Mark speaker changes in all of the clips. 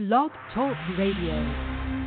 Speaker 1: Blog Talk Radio.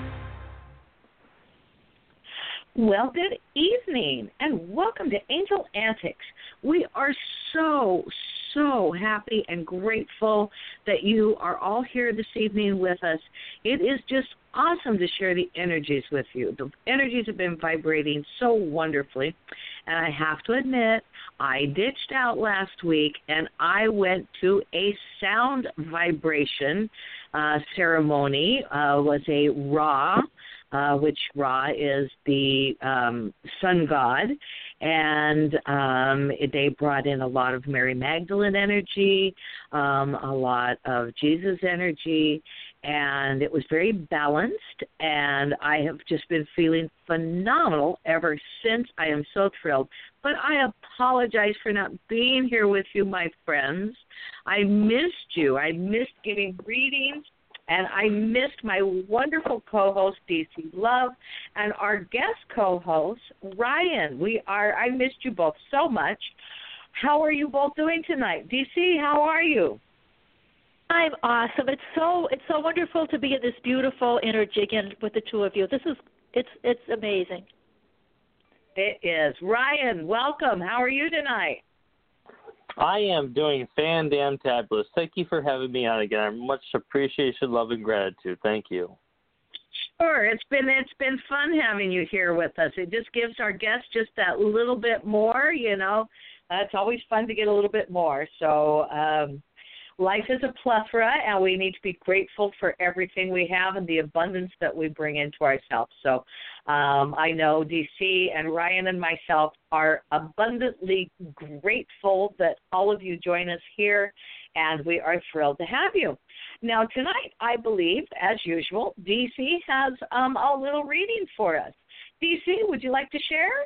Speaker 2: Well, good evening, and welcome to Angel Antics. We are so happy and grateful that you are all here this evening with us. It is just awesome to share the energies with you. The energies have been vibrating so wonderfully, and I have to admit, I ditched out last week, and I went to a sound vibration ceremony. Was a Ra, which Ra is the sun god, and they brought in a lot of Mary Magdalene energy, a lot of Jesus energy, and it was very balanced, and I have just been feeling phenomenal ever since. I am so thrilled. But I apologize for not being here with you, my friends. I missed you. I missed giving readings. And I missed my wonderful co-host, DC Love, and our guest co-host, Ryan. I missed you both so much. How are you both doing tonight? DC, how are you?
Speaker 3: I'm awesome. It's so wonderful to be in this beautiful energy again with the two of you. It's amazing.
Speaker 2: It is. Ryan, welcome. How are you tonight?
Speaker 4: I am doing fan-damn-tabulous. Thank you for having me on again. I'm much appreciation, love, and gratitude. Thank you.
Speaker 2: Sure. It's been fun having you here with us. It just gives our guests just that little bit more, you know. It's always fun to get a little bit more. So life is a plethora, and we need to be grateful for everything we have and the abundance that we bring into ourselves. So I know DC and Ryan and myself are abundantly grateful that all of you join us here, and we are thrilled to have you. Now, tonight, I believe, as usual, DC has a little reading for us. DC, would you like to share?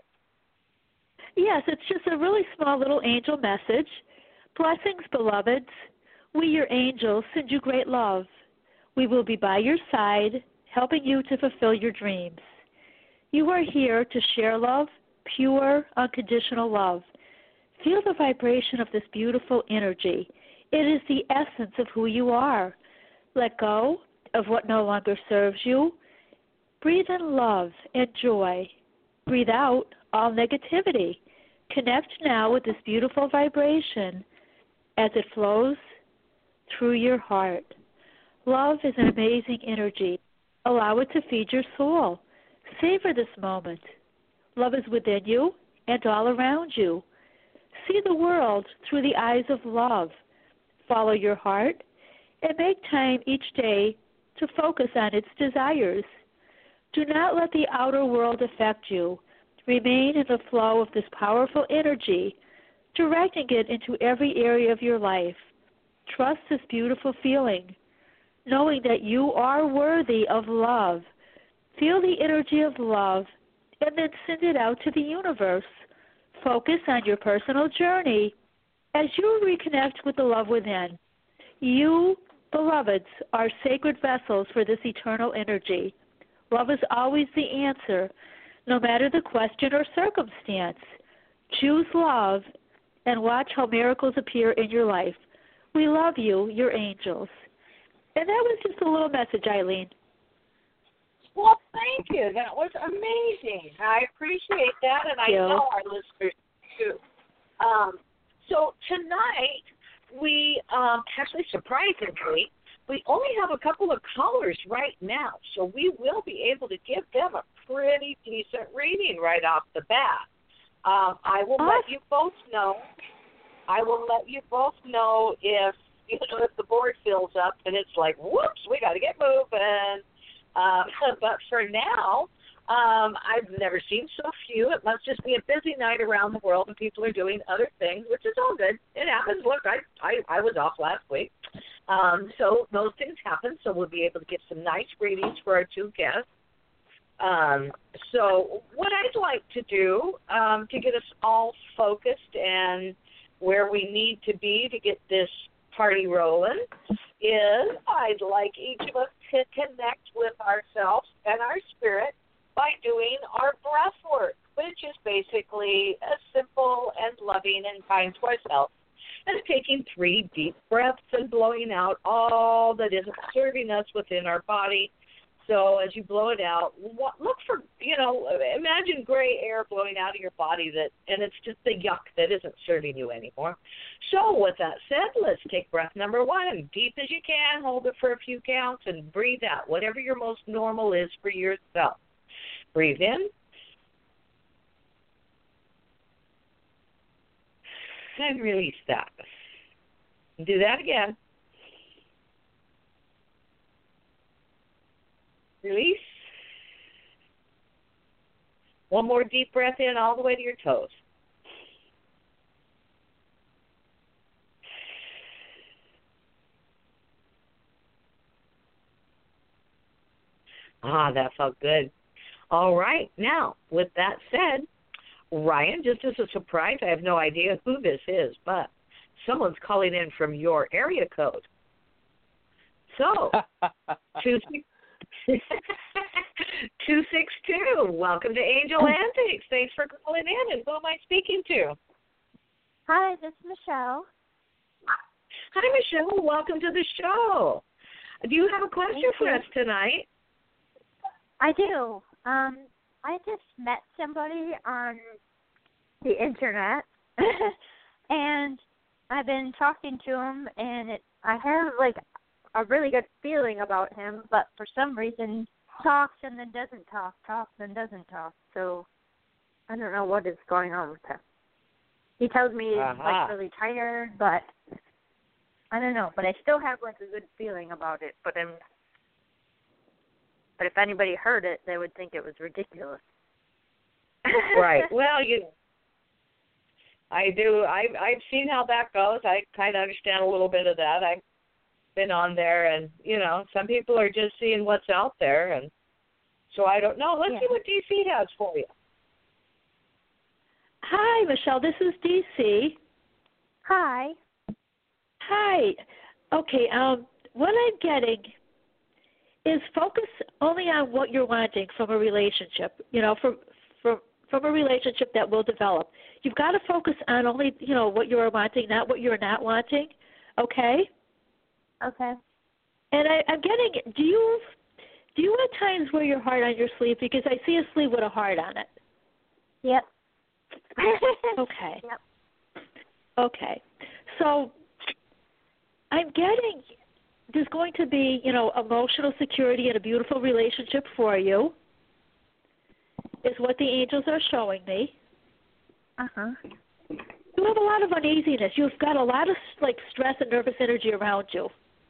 Speaker 3: Yes, it's just a really small little angel message. Blessings, beloveds. We, your angels, send you great love. We will be by your side, helping you to fulfill your dreams. You are here to share love, pure, unconditional love. Feel the vibration of this beautiful energy. It is the essence of who you are. Let go of what no longer serves you. Breathe in love and joy. Breathe out all negativity. Connect now with this beautiful vibration as it flows through your heart. Love is an amazing energy. Allow it to feed your soul. Savor this moment. Love is within you and all around you. See the world through the eyes of love. Follow your heart and make time each day to focus on its desires. Do not let the outer world affect you. Remain in the flow of this powerful energy, directing it into every area of your life. Trust this beautiful feeling, knowing that you are worthy of love. Feel the energy of love and then send it out to the universe. Focus on your personal journey as you reconnect with the love within. You, beloveds, are sacred vessels for this eternal energy. Love is always the answer, no matter the question or circumstance. Choose love and watch how miracles appear in your life. We love you, your angels. And that was just a little message, Eileen.
Speaker 2: Well, thank you. That was amazing. I appreciate that, and I know our listeners too. So tonight, we actually, surprisingly, we only have a couple of callers right now, so we will be able to give them a pretty decent reading right off the bat. I will let you both know. If if the board fills up and it's like, whoops, we got to get moving. But for now, I've never seen so few. It must just be a busy night around the world and people are doing other things, which is all good. It happens. Look, I was off last week. So those things happen, so we'll be able to get some nice readings for our two guests. So what I'd like to do to get us all focused and where we need to be to get this party rolling is I'd like each of us to connect with ourselves and our spirit by doing our breath work, which is basically a simple and loving and kind to ourselves and taking 3 deep breaths and blowing out all that isn't serving us within our body. So as you blow it out, look for, imagine gray air blowing out of your body and it's just the yuck that isn't serving you anymore. So with that said, let's take breath number 1, deep as you can, hold it for a few counts, and breathe out, whatever your most normal is for yourself. Breathe in. And release that. Do that again. Release. One more deep breath in all the way to your toes. That felt good. All right. Now, with that said, Ryan, just as a surprise, I have no idea who this is, but someone's calling in from your area code. So, 262, welcome to Angel Antics. Thanks for calling in. And who am I speaking to?
Speaker 5: Hi, this is Michelle.
Speaker 2: Hi, Michelle. Welcome to the show. Do you have a question for us tonight?
Speaker 5: I do. I just met somebody on the internet, and I've been talking to him, and I have, a really good feeling about him, but for some reason talks and then doesn't talk, talks and doesn't talk. So I don't know what is going on with him. He tells me he's, really tired, but I don't know. But I still have, a good feeling about it, but if anybody heard it, they would think it was ridiculous.
Speaker 2: Right. Well, I do. I've seen how that goes. I kind of understand a little bit of that. I've been on there, and, some people are just seeing what's out there. And so I don't know. Let's see what DC has for you.
Speaker 3: Hi, Michelle. This is DC.
Speaker 5: Hi.
Speaker 3: Hi. Okay, what I'm getting is focus only on what you're wanting from a relationship, from a relationship that will develop. You've got to focus on only, what you're wanting, not what you're not wanting, okay?
Speaker 5: Okay.
Speaker 3: And I'm getting, do you have times where your heart on your sleeve? Because I see a sleeve with a heart on it.
Speaker 5: Yep.
Speaker 3: Okay.
Speaker 5: Yep.
Speaker 3: Okay. So I'm getting there's going to be, emotional security and a beautiful relationship for you, is what the angels are showing me.
Speaker 5: Uh-huh.
Speaker 3: You have a lot of uneasiness. You've got a lot of, stress and nervous energy around you.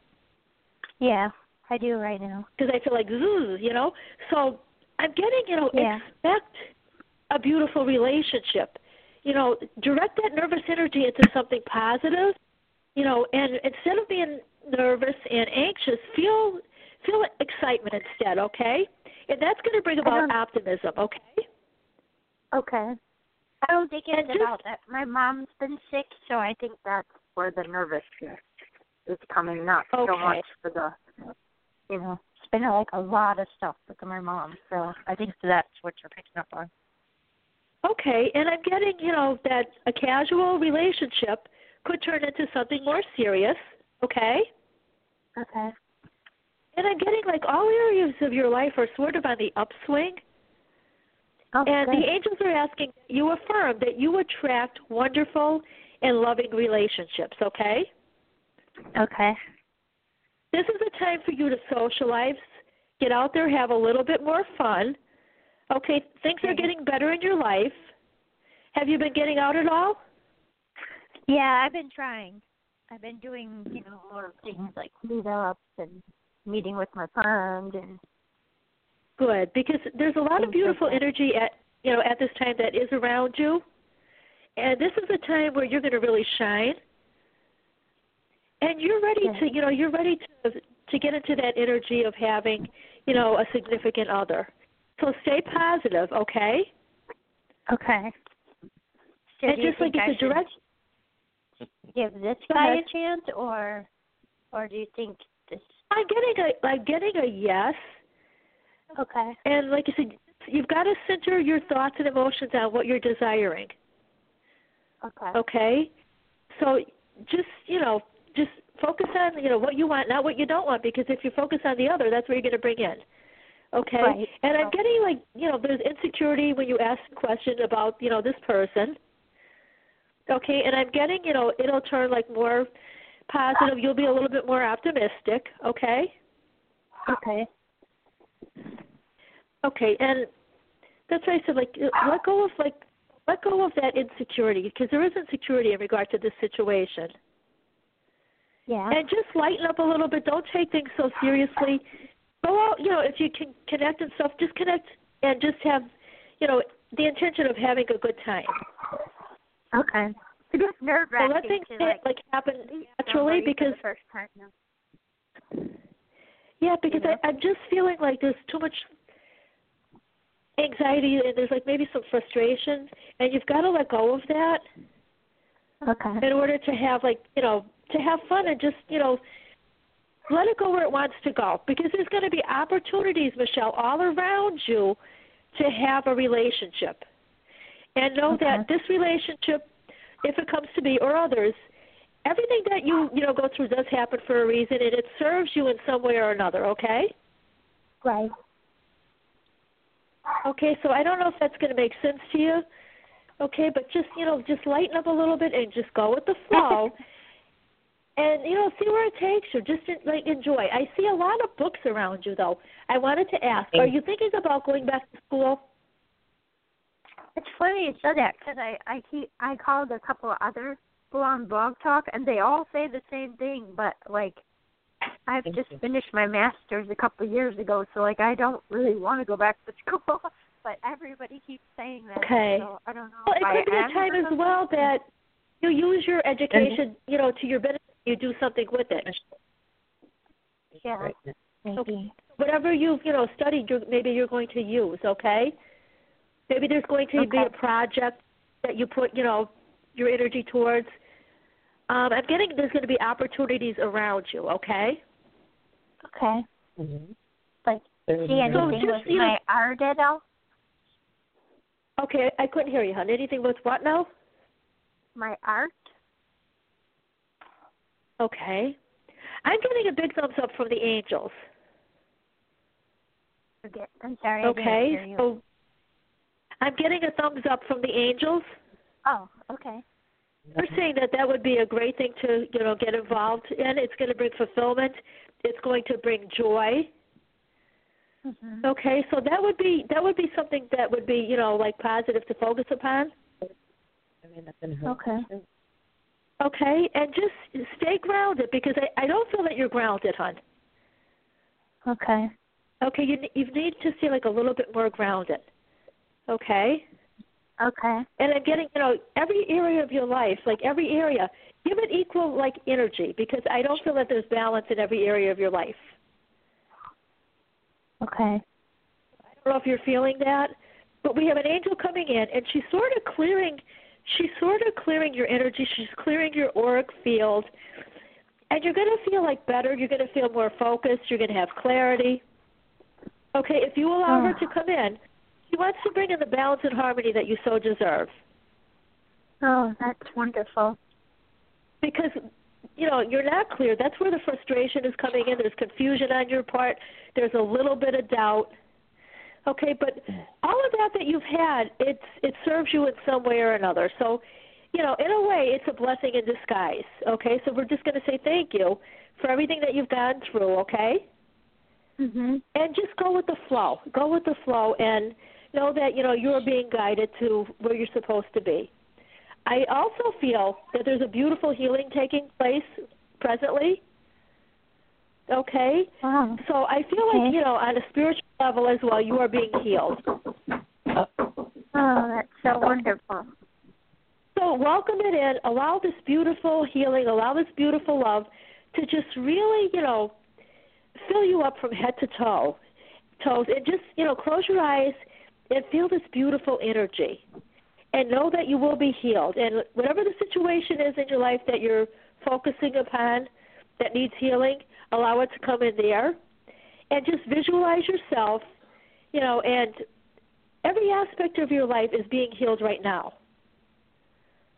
Speaker 5: Yeah, I do right now.
Speaker 3: Because I feel like, So I'm getting, expect a beautiful relationship. Direct that nervous energy into something positive, and instead of being nervous and anxious, feel excitement instead, okay? And that's going to bring about optimism, okay?
Speaker 5: Okay. I don't think it's about that. My mom's been sick, so I think that's where the nervousness is coming, not so much for the, it's been a lot of stuff with my mom, so I think that's what you're picking up on.
Speaker 3: Okay, and I'm getting, that a casual relationship could turn into something more serious, okay?
Speaker 5: Okay.
Speaker 3: And I'm getting, all areas of your life are sort of on the upswing.
Speaker 5: Oh,
Speaker 3: and
Speaker 5: good.
Speaker 3: the angels are asking that you affirm that you attract wonderful and loving relationships, okay?
Speaker 5: Okay.
Speaker 3: This is a time for you to socialize, get out there, have a little bit more fun. Okay, things are getting better in your life. Have you been getting out at all?
Speaker 5: Yeah, I've been trying. I've been doing, more things like meetups and meeting with my friend and.
Speaker 3: Good, because there's a lot of beautiful energy at this time that is around you, and this is a time where you're going to really shine. And you're ready to get into that energy of having, a significant other. So stay positive, okay?
Speaker 5: Okay. So
Speaker 3: and just like it's a direct.
Speaker 5: Give this guy a chance, or do you think this?
Speaker 3: I'm getting a yes.
Speaker 5: Okay.
Speaker 3: And like I said, you've got to center your thoughts and emotions on what you're desiring.
Speaker 5: Okay.
Speaker 3: Okay? So just, just focus on, what you want, not what you don't want, because if you focus on the other, that's where you're going to bring in. Okay?
Speaker 5: Right.
Speaker 3: And I'm getting, there's insecurity when you ask a question about, this person. Okay? And I'm getting, it'll turn, more positive. You'll be a little bit more optimistic. Okay?
Speaker 5: Okay.
Speaker 3: Okay, and that's why I said, let go of that insecurity, because there is insecurity in regard to this situation.
Speaker 5: Yeah.
Speaker 3: And just lighten up a little bit. Don't take things so seriously. Go out, if you can connect and stuff, just connect and just have, the intention of having a good time.
Speaker 5: Okay. It's just nerve-wracking.
Speaker 3: So let things happen naturally, because
Speaker 5: the first time now.
Speaker 3: Yeah, because I'm just feeling like there's too much anxiety and there's maybe some frustration, and you've got to let go of that.
Speaker 5: Okay.
Speaker 3: In order to have to have fun and just let it go where it wants to go, because there's going to be opportunities, Michelle, all around you to have a relationship, and know that this relationship, if it comes to me or others, everything that you go through does happen for a reason, and it serves you in some way or another. Okay.
Speaker 5: Right.
Speaker 3: Okay, so I don't know if that's going to make sense to you. Okay, but just just lighten up a little bit and just go with the flow, and see where it takes you. Just enjoy. I see a lot of books around you, though. I wanted to ask: are you thinking about going back to school?
Speaker 5: It's funny you said that, because I called a couple of other people on Blog Talk, and they all say the same thing, but I've just finished my master's a couple of years ago, so I don't really want to go back to school. But everybody keeps saying that.
Speaker 3: Okay.
Speaker 5: So I don't know.
Speaker 3: Well, it could be a time as well that you use your education, to your benefit. You do something with it.
Speaker 5: Yeah.
Speaker 3: Okay. Whatever you've studied, maybe you're going to use. Okay. Maybe there's going to be a project that you put your energy towards. I'm getting there's going to be opportunities around you. Okay.
Speaker 5: Okay.
Speaker 2: Mm-hmm.
Speaker 5: See anything with my art at all?
Speaker 3: Okay, I couldn't hear you, hon. Anything with what now?
Speaker 5: My art.
Speaker 3: Okay. I'm getting a big thumbs up from the angels.
Speaker 5: I'm sorry.
Speaker 3: Okay,
Speaker 5: I didn't hear you.
Speaker 3: So I'm getting a thumbs up from the angels.
Speaker 5: Oh, okay.
Speaker 3: They're saying that would be a great thing to get involved in. It's going to bring fulfillment. It's going to bring joy.
Speaker 5: Mm-hmm.
Speaker 3: Okay, so that would be something that would be positive to focus upon.
Speaker 5: Okay.
Speaker 3: Okay, and just stay grounded, because I don't feel that you're grounded, hon.
Speaker 5: Okay.
Speaker 3: Okay, you need to stay a little bit more grounded. Okay.
Speaker 5: Okay.
Speaker 3: And I'm getting every area of your life, every area, give it equal energy, because I don't feel that there's balance in every area of your life.
Speaker 5: Okay.
Speaker 3: I don't know if you're feeling that, but we have an angel coming in, and she's sort of clearing your energy. She's clearing your auric field, and you're going to feel better. You're going to feel more focused. You're going to have clarity. Okay, if you allow her to come in, she wants to bring in the balance and harmony that you so deserve.
Speaker 5: Oh, that's wonderful.
Speaker 3: Because you're not clear. That's where the frustration is coming in. There's confusion on your part. There's a little bit of doubt. Okay, but all of that you've had, it serves you in some way or another. So, in a way, it's a blessing in disguise. Okay, so we're just going to say thank you for everything that you've gone through. Okay.
Speaker 5: Mhm.
Speaker 3: And just go with the flow. Go with the flow, and know that you're being guided to where you're supposed to be. I also feel that there's a beautiful healing taking place presently. Okay?
Speaker 5: Wow.
Speaker 3: So I feel like, on a spiritual level as well, you are being healed.
Speaker 5: Oh, that's so wonderful.
Speaker 3: So welcome it in. Allow this beautiful healing, allow this beautiful love to just really, fill you up from head to toes. And just, close your eyes and feel this beautiful energy. And know that you will be healed. And whatever the situation is in your life that you're focusing upon that needs healing, allow it to come in there. And just visualize yourself, and every aspect of your life is being healed right now.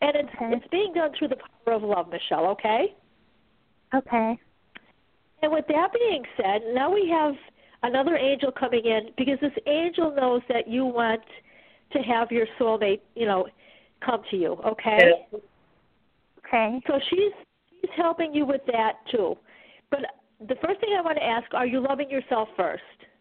Speaker 3: And it's being done through the power of love, Michelle, okay?
Speaker 5: Okay.
Speaker 3: And with that being said, now we have another angel coming in because this angel knows that you want to have your soulmate, come to you, okay?
Speaker 5: Okay.
Speaker 3: So she's helping you with that too. But the first thing I want to ask, are you loving yourself first?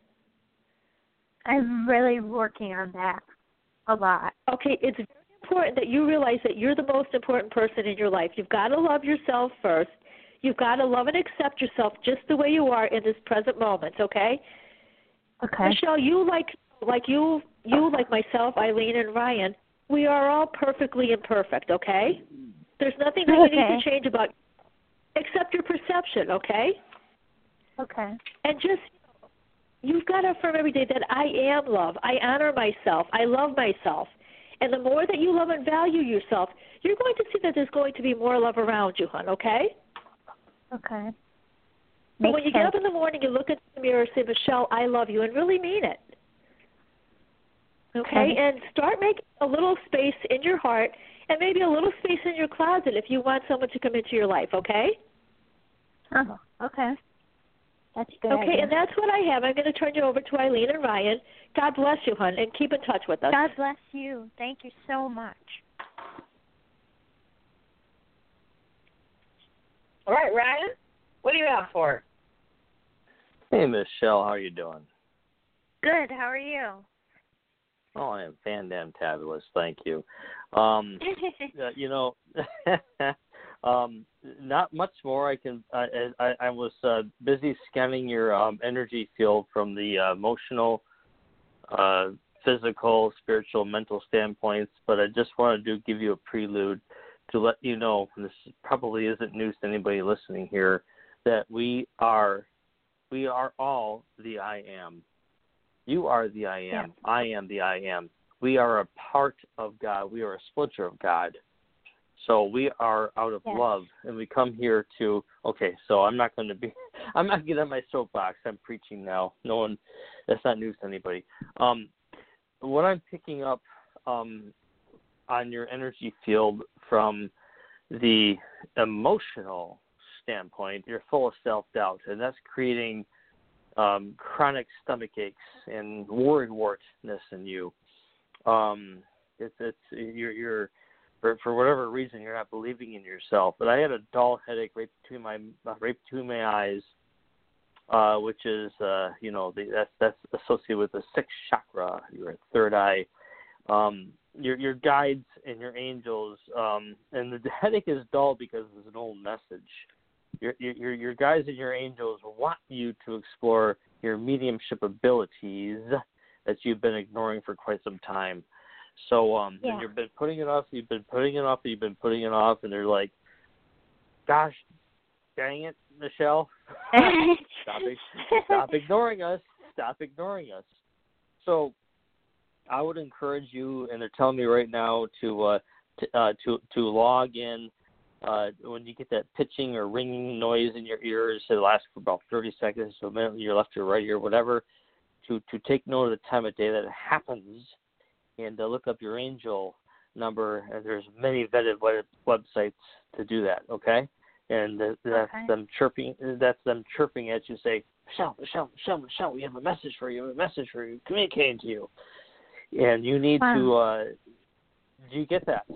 Speaker 5: I'm really working on that a lot.
Speaker 3: Okay, it's very important that you realize that you're the most important person in your life. You've got to love yourself first. You've got to love and accept yourself just the way you are in this present moment, okay?
Speaker 5: Okay.
Speaker 3: Michelle, you like myself, Eileen, and Ryan, we are all perfectly imperfect, okay? There's nothing that you need to change about except your perception, okay?
Speaker 5: Okay.
Speaker 3: And just, you've got to affirm every day that I am love. I honor myself. I love myself. And the more that you love and value yourself, you're going to see that there's going to be more love around you, hon, okay?
Speaker 5: Okay.
Speaker 3: But when you get up in the morning, you look at the mirror and say, Michelle, I love you, and really mean it. Okay? And start making a little space in your heart and maybe a little space in your closet if you want someone to come into your life, okay?
Speaker 5: Oh, okay. That's good.
Speaker 3: Okay,
Speaker 5: idea.
Speaker 3: and that's what I have. I'm going to turn you over to Eileen and Ryan. God bless you, hon, and keep in touch with us.
Speaker 5: God bless you. Thank you so much.
Speaker 2: All right, Ryan, what do you have for?
Speaker 4: Hey, Michelle, how are you doing?
Speaker 5: Good. How are you?
Speaker 4: Oh, I am fan-damn-tabulous. Thank you. Not much more. I was busy scanning your energy field from the emotional, physical, spiritual, mental standpoints, but I just wanted to give you a prelude to let you know, and this probably isn't news to anybody listening here, that we are all the I am. You are the I am.
Speaker 5: Yeah.
Speaker 4: I am the I am. We are a part of God. We are a splinter of God. So we are out of love, and we come here to, so I'm not getting on my soapbox. I'm preaching now. That's not news to anybody. What I'm picking up on your energy field from the emotional standpoint, you're full of self-doubt, and that's creating chronic stomach aches and worrywart-ness in you. You're for whatever reason you're not believing in yourself. But I had a dull headache right between my eyes, which is that's associated with the sixth chakra, your third eye. Your guides and your angels, and the headache is dull because it's an old message. Your guides and your angels want you to explore your mediumship abilities that you've been ignoring for quite some time. So and you've been putting it off, and they're like, gosh, dang it, Michelle. Stop ignoring us. Stop ignoring us. So I would encourage you, and they're telling me right now to log in when you get that pitching or ringing noise in your ears. It lasts for about 30 seconds, so a minute in your left or right ear, whatever. To take note of the time of day that it happens, and look up your angel number. And there's many vetted websites to do that. Okay, and that's them chirping. That's them chirping at you, say, Michelle, we have a message for you. Communicating to you. And you need to, do you get that?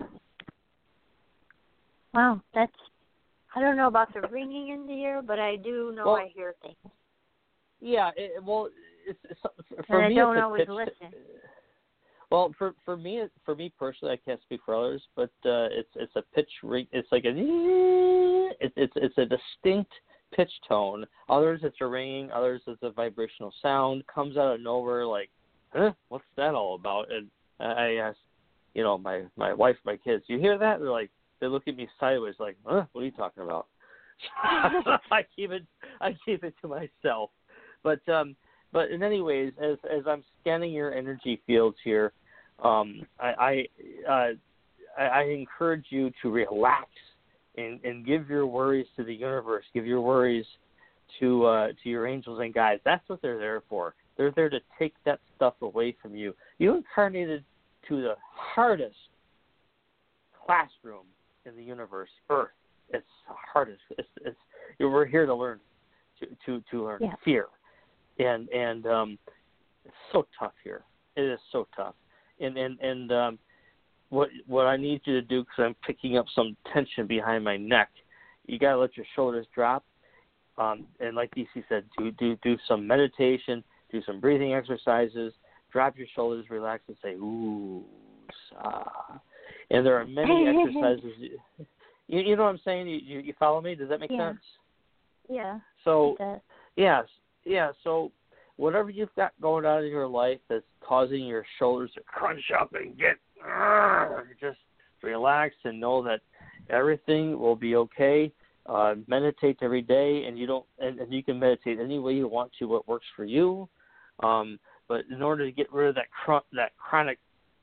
Speaker 5: Wow, I don't know about the ringing in the ear, but I do know I hear things.
Speaker 4: Yeah, it's for
Speaker 5: and
Speaker 4: me,
Speaker 5: I don't
Speaker 4: it's
Speaker 5: always listen.
Speaker 4: Well, for me personally, I can't speak for others, but it's a pitch ring. It's like it's a distinct pitch tone. Others it's a ringing. Others it's a vibrational sound. Comes out of nowhere, like, huh? What's that all about? And I asked, my wife, my kids, you hear that? They look at me sideways, like, huh? What are you talking about? I keep it to myself. But in any ways, as I'm scanning your energy fields here, I encourage you to relax and give your worries to the universe. Give your worries to your angels and guides. That's what they're there for. They're there to take that stuff away from you. You incarnated to the hardest classroom in the universe, Earth. It's hardest. We're here to learn, to learn fear, and it's so tough here. It is so tough, and what I need you to do, because I'm picking up some tension behind my neck, you gotta let your shoulders drop, and like DC said, do some meditation, do some breathing exercises, drop your shoulders, relax, and say ooh, ah. And there are many exercises. You know what I'm saying? You follow me? Does that make sense?
Speaker 5: Yeah.
Speaker 4: So,
Speaker 5: it
Speaker 4: does. So, whatever you've got going on in your life that's causing your shoulders to crunch up and get, just relax and know that everything will be okay. Meditate every day, and and you can meditate any way you want to, what works for you. But in order to get rid of that chronic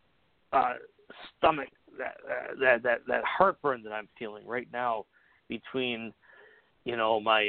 Speaker 4: stomach, that heartburn that I'm feeling right now, between, my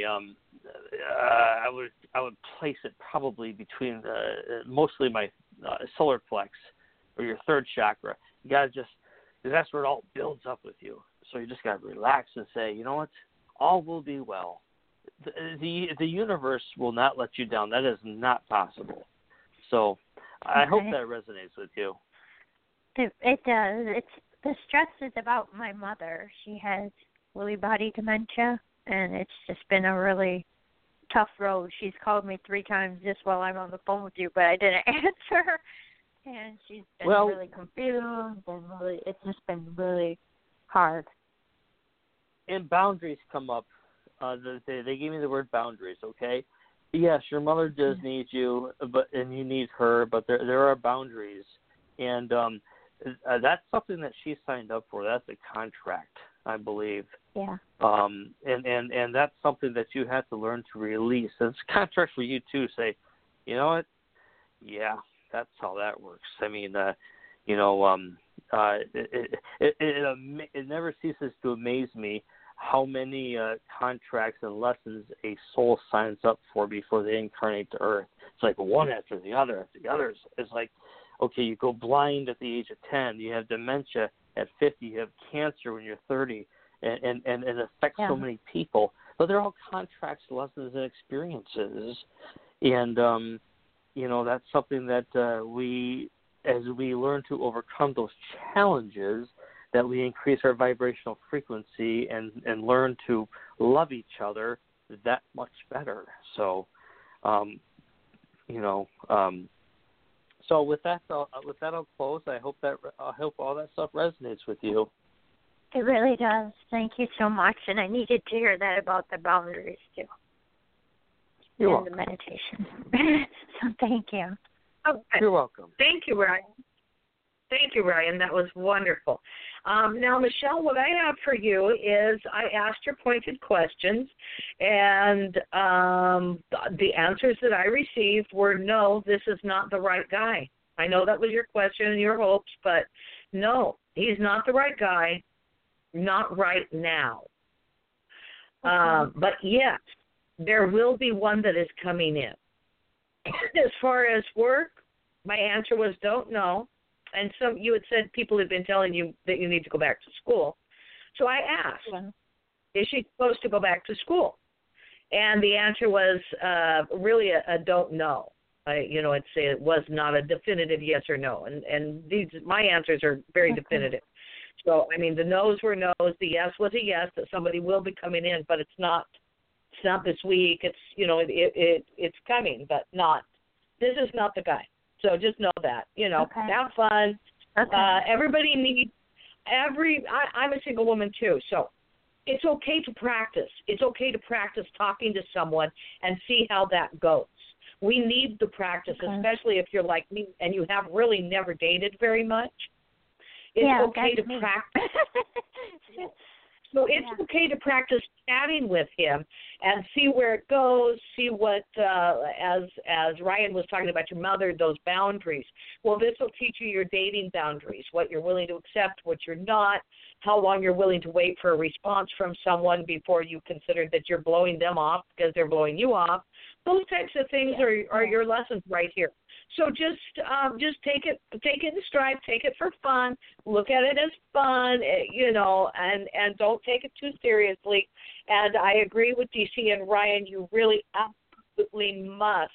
Speaker 4: I would place it probably between mostly my solar plex, or your third chakra. You gotta because that's where it all builds up with you. So you just gotta relax and say, you know what, all will be well. The universe will not let you down. That is not possible. So I hope that resonates with you.
Speaker 5: It does. The stress is about my mother. She has Lewy body dementia, and it's just been a really tough road. She's called me 3 times just while I'm on the phone with you, but I didn't answer. And she's been really confused, and it's just been really hard.
Speaker 4: And boundaries come up. They gave me the word boundaries, okay? Yes, your mother does need you, and you need her, but there are boundaries. And that's something that she signed up for. That's a contract, I believe.
Speaker 5: Yeah.
Speaker 4: And that's something that you have to learn to release. And it's a contract for you too. Say, you know what? Yeah, that's how that works. I mean, it never ceases to amaze me how many contracts and lessons a soul signs up for before they incarnate to Earth. It's like one after the other. It's like, okay, you go blind at the age of 10. You have dementia at 50. You have cancer when you're 30, and it affects so many people. But they're all contracts, lessons, and experiences. And, that's something that as we learn to overcome those challenges, that we increase our vibrational frequency and learn to love each other that much better. So, So with that, I'll close. I hope all that stuff resonates with you.
Speaker 5: It really does. Thank you so much, and I needed to hear that about the boundaries too.
Speaker 4: You're welcome.
Speaker 5: The meditation. So thank you.
Speaker 2: Okay.
Speaker 4: You're welcome.
Speaker 2: Thank you, Ryan. That was wonderful. Now, Michelle, what I have for you is I asked your pointed questions, and the answers that I received were, no, this is not the right guy. I know that was your question and your hopes, but no, he's not the right guy, not right now. But yes, there will be one that is coming in. As far as work, my answer was don't know. And you had said people had been telling you that you need to go back to school. So I asked, is she supposed to go back to school? And the answer was really a don't know. I'd say it was not a definitive yes or no. And my answers are very definitive. So, I mean, the no's were no's. The yes was a yes, that somebody will be coming in, but it's not this week. It's, it's coming, but not. This is not the guy. So just know that, have fun.
Speaker 5: Okay.
Speaker 2: Everybody needs I'm a single woman too, so it's okay to practice. It's okay to practice talking to someone and see how that goes. We need the practice, especially if you're like me and you have really never dated very much. It's okay to practice. So it's okay to practice chatting with him and see where it goes, see what, as Ryan was talking about your mother, those boundaries. Well, this will teach you your dating boundaries, what you're willing to accept, what you're not, how long you're willing to wait for a response from someone before you consider that you're blowing them off because they're blowing you off. Those types of things are your lessons right here. So just take it in stride, take it for fun, look at it as fun, and don't take it too seriously. And I agree with DC and Ryan. You really absolutely must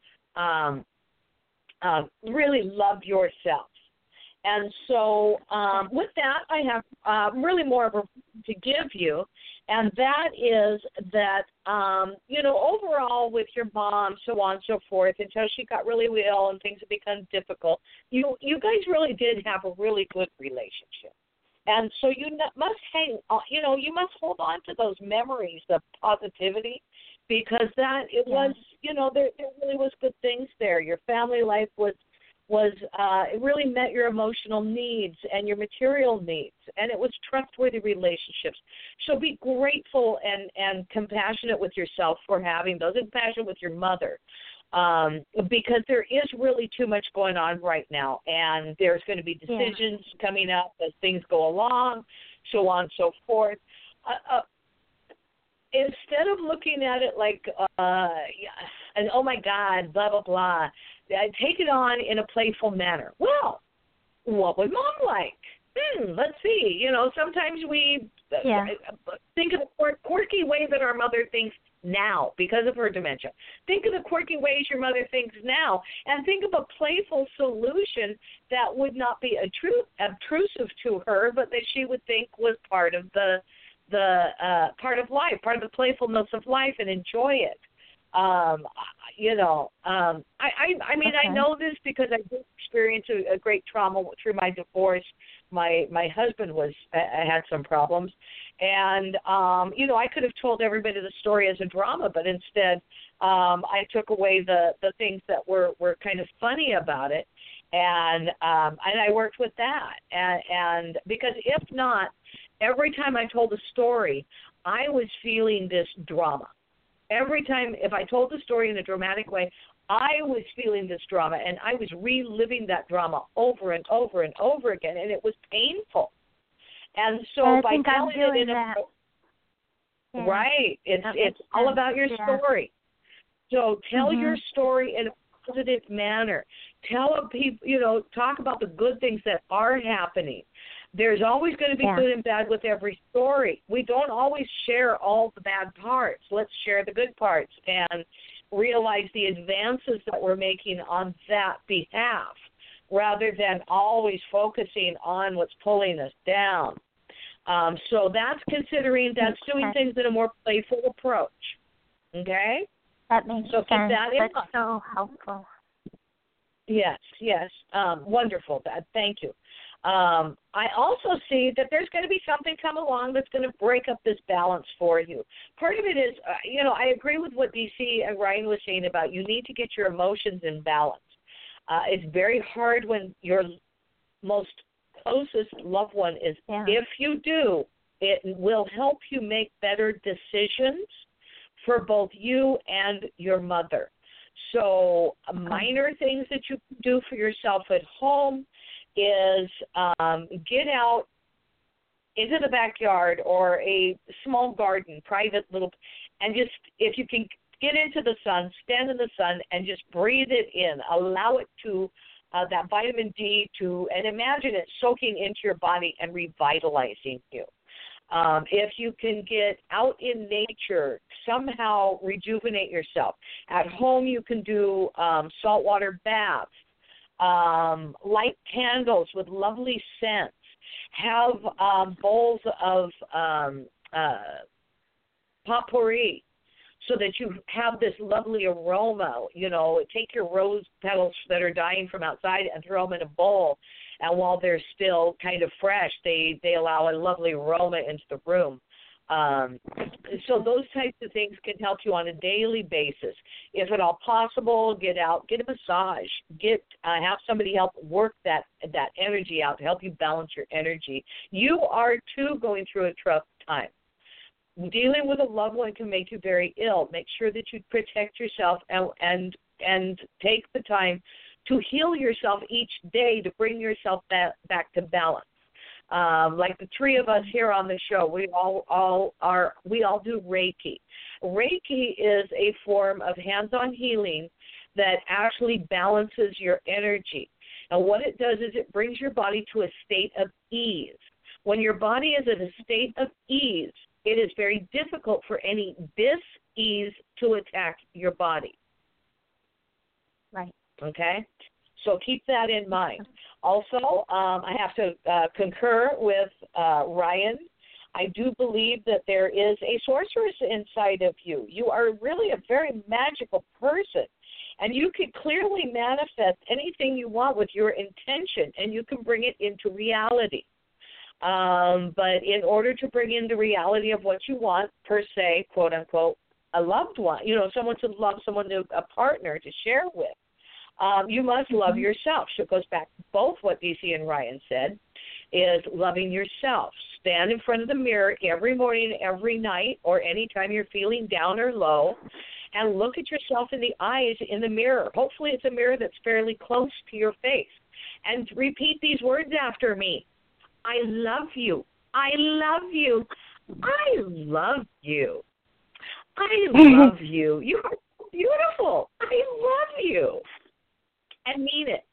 Speaker 2: really love yourself. And so with that, I have really more of a to give you, and that is that, overall with your mom, so on and so forth, until she got really ill and things have become difficult, you guys really did have a really good relationship. And so you must you must hold on to those memories of positivity, because it was, there really was good things there. Your family life was it really met your emotional needs and your material needs, and it was trustworthy relationships. So be grateful and compassionate with yourself for having those, and compassionate with your mother, because there is really too much going on right now, and there's going to be decisions coming up as things go along, so on and so forth. Instead of looking at it like, and oh my God, blah, blah, blah, take it on in a playful manner. Well, what would Mom like? Let's see. Sometimes we think of the quirky way that our mother thinks now because of her dementia. Think of the quirky ways your mother thinks now, and think of a playful solution that would not be obtrusive to her, but that she would think was part of the part of life, part of the playfulness of life, and enjoy it. I know this because I did experience a great trauma through my divorce. My husband had some problems, and I could have told every bit of the story as a drama, but instead I took away the things that were kind of funny about it, and I worked with that, and because if not, every time I told a story, I was feeling this drama. Every time, if I told the story in a dramatic way, I was feeling this drama, and I was reliving that drama over and over and over again, and it was painful. And so by telling it in
Speaker 5: right,
Speaker 2: it's all about your story. So tell your story in a positive manner. Tell people, talk about the good things that are happening. There's always going to be good and bad with every story. We don't always share all the bad parts. Let's share the good parts and realize the advances that we're making on that behalf, rather than always focusing on what's pulling us down. So that's doing things in a more playful approach. Okay?
Speaker 5: That makes sense.
Speaker 2: Keep that in mind.
Speaker 5: That's so helpful.
Speaker 2: Yes. Wonderful. Thank you. I also see that there's going to be something come along that's going to break up this balance for you. Part of it is, I agree with what DC and Ryan was saying about you need to get your emotions in balance. It's very hard when your most closest loved one is. If you do, it will help you make better decisions for both you and your mother. So minor things that you can do for yourself at home is get out into the backyard or a small garden, private little, and just, if you can get into the sun, stand in the sun and just breathe it in. Allow it to, that vitamin D and imagine it soaking into your body and revitalizing you. If you can get out in nature, somehow rejuvenate yourself. At home you can do saltwater baths. Light candles with lovely scents. Have bowls of potpourri so that you have this lovely aroma. Take your rose petals that are dying from outside and throw them in a bowl. And while they're still kind of fresh, they allow a lovely aroma into the room. So those types of things can help you on a daily basis. If at all possible, get out, get a massage, have somebody help work that energy out to help you balance your energy. You are too going through a tough time. Dealing with a loved one can make you very ill. Make sure that you protect yourself and take the time to heal yourself each day to bring yourself back to balance. Like the three of us here on the show, we all do Reiki. Reiki is a form of hands-on healing that actually balances your energy. And what it does is it brings your body to a state of ease. When your body is in a state of ease, it is very difficult for any dis-ease to attack your body.
Speaker 5: Right.
Speaker 2: Okay? So keep that in mind. Also, I have to concur with Ryan. I do believe that there is a sorceress inside of you. You are really a very magical person, and you can clearly manifest anything you want with your intention, and you can bring it into reality. But in order to bring in the reality of what you want, per se, quote unquote, a loved one, someone to love, a partner to share with, you must love yourself. So it goes back to both what DC and Ryan said, is loving yourself. Stand in front of the mirror every morning, every night, or anytime you're feeling down or low, and look at yourself in the eyes in the mirror. Hopefully it's a mirror that's fairly close to your face. And repeat these words after me. I love you. I love you. I love you. I love you. You are beautiful. I love you. And mean it.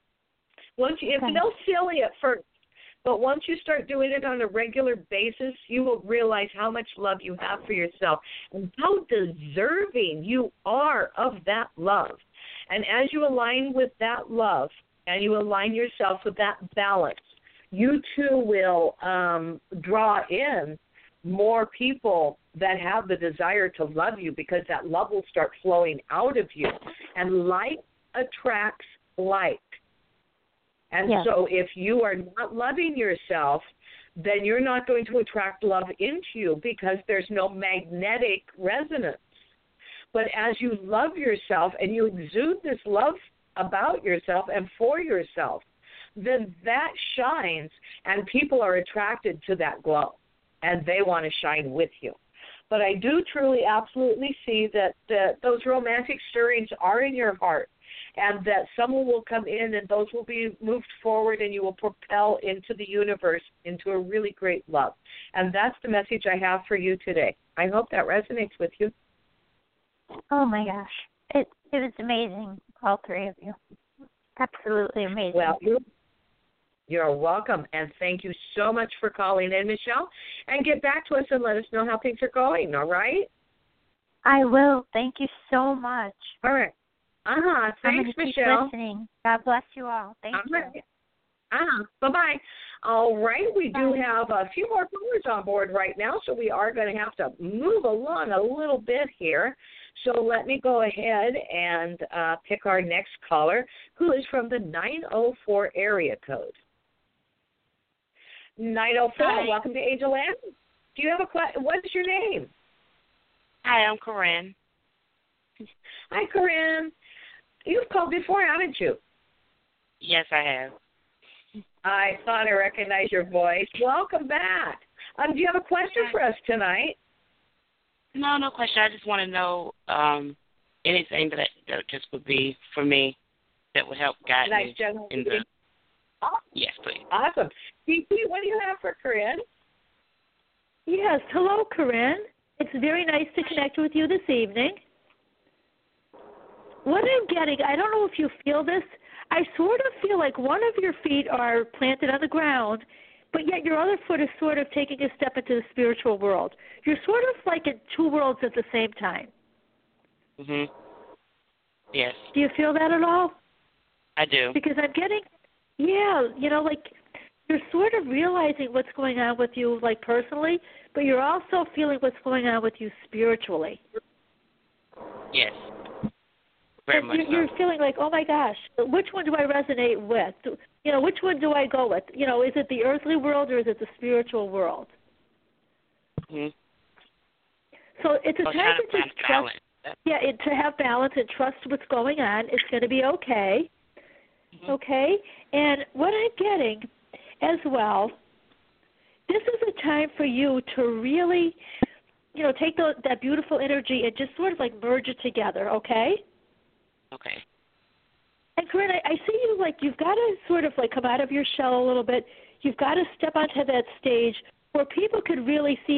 Speaker 2: It feels silly at first, but once you start doing it on a regular basis, you will realize how much love you have for yourself and how deserving you are of that love. And as you align with that love and you align yourself with that balance, you too will draw in more people that have the desire to love you, because that love will start flowing out of you. And like attracts like. And so if you are not loving yourself, then you're not going to attract love into you, because there's no magnetic resonance. But as you love yourself and you exude this love about yourself and for yourself, then that shines and people are attracted to that glow and they want to shine with you. But I do truly, absolutely see that those romantic stirrings are in your heart, and that someone will come in and those will be moved forward and you will propel into the universe into a really great love. And that's the message I have for you today. I hope that resonates with you.
Speaker 5: Oh, my gosh. It was amazing, all three of you. Absolutely amazing.
Speaker 2: Well, you're welcome, and thank you so much for calling in, Michelle. And get back to us and let us know how things are going, all right?
Speaker 5: I will. Thank you so much.
Speaker 2: All right. Thanks,
Speaker 5: I'm
Speaker 2: Michelle.
Speaker 5: Keep listening. God bless you all. Thank you.
Speaker 2: Right. Bye-bye. All right, we do have a few more callers on board right now, so we are going to have to move along a little bit here. So let me go ahead and pick our next caller, who is from the 904 area code. 904,
Speaker 6: Hi.
Speaker 2: Welcome to Angel Antics. Do you have a question? What is your name?
Speaker 6: Hi, I'm Corinne.
Speaker 2: Hi, Corinne. You've called before, haven't you?
Speaker 6: Yes, I have.
Speaker 2: I thought I recognized your voice. Welcome back. Do you have a question for us tonight?
Speaker 6: No question. I just want to know anything that just would be for me that would help guide me in the. Yes, please.
Speaker 2: Awesome. DP, what do you have for Corinne?
Speaker 3: Yes. Hello, Corinne. It's very nice to connect with you this evening. What I'm getting, I don't know if you feel this, I sort of feel like one of your feet are planted on the ground, but yet your other foot is sort of taking a step into the spiritual world. You're sort of like in two worlds at the same time.
Speaker 6: Yes.
Speaker 3: Do you feel that at all?
Speaker 6: I do.
Speaker 3: Because I'm getting, like you're sort of realizing what's going on with you, like personally, but you're also feeling what's going on with you spiritually.
Speaker 6: Yes. Very much
Speaker 3: You're feeling like, oh my gosh, which one do I resonate with? Which one do I go with? Is it the earthly world or is it the spiritual world? So it's a time to just trust. To have balance and trust what's going on. It's going to be okay. Okay? And what I'm getting as well, this is a time for you to really, take that beautiful energy and just sort of like merge it together, okay?
Speaker 6: Okay.
Speaker 3: And Corinne, I see you like you've got to sort of like come out of your shell a little bit. You've got to step onto that stage where people could really see how talented you are and how extraordinary you are.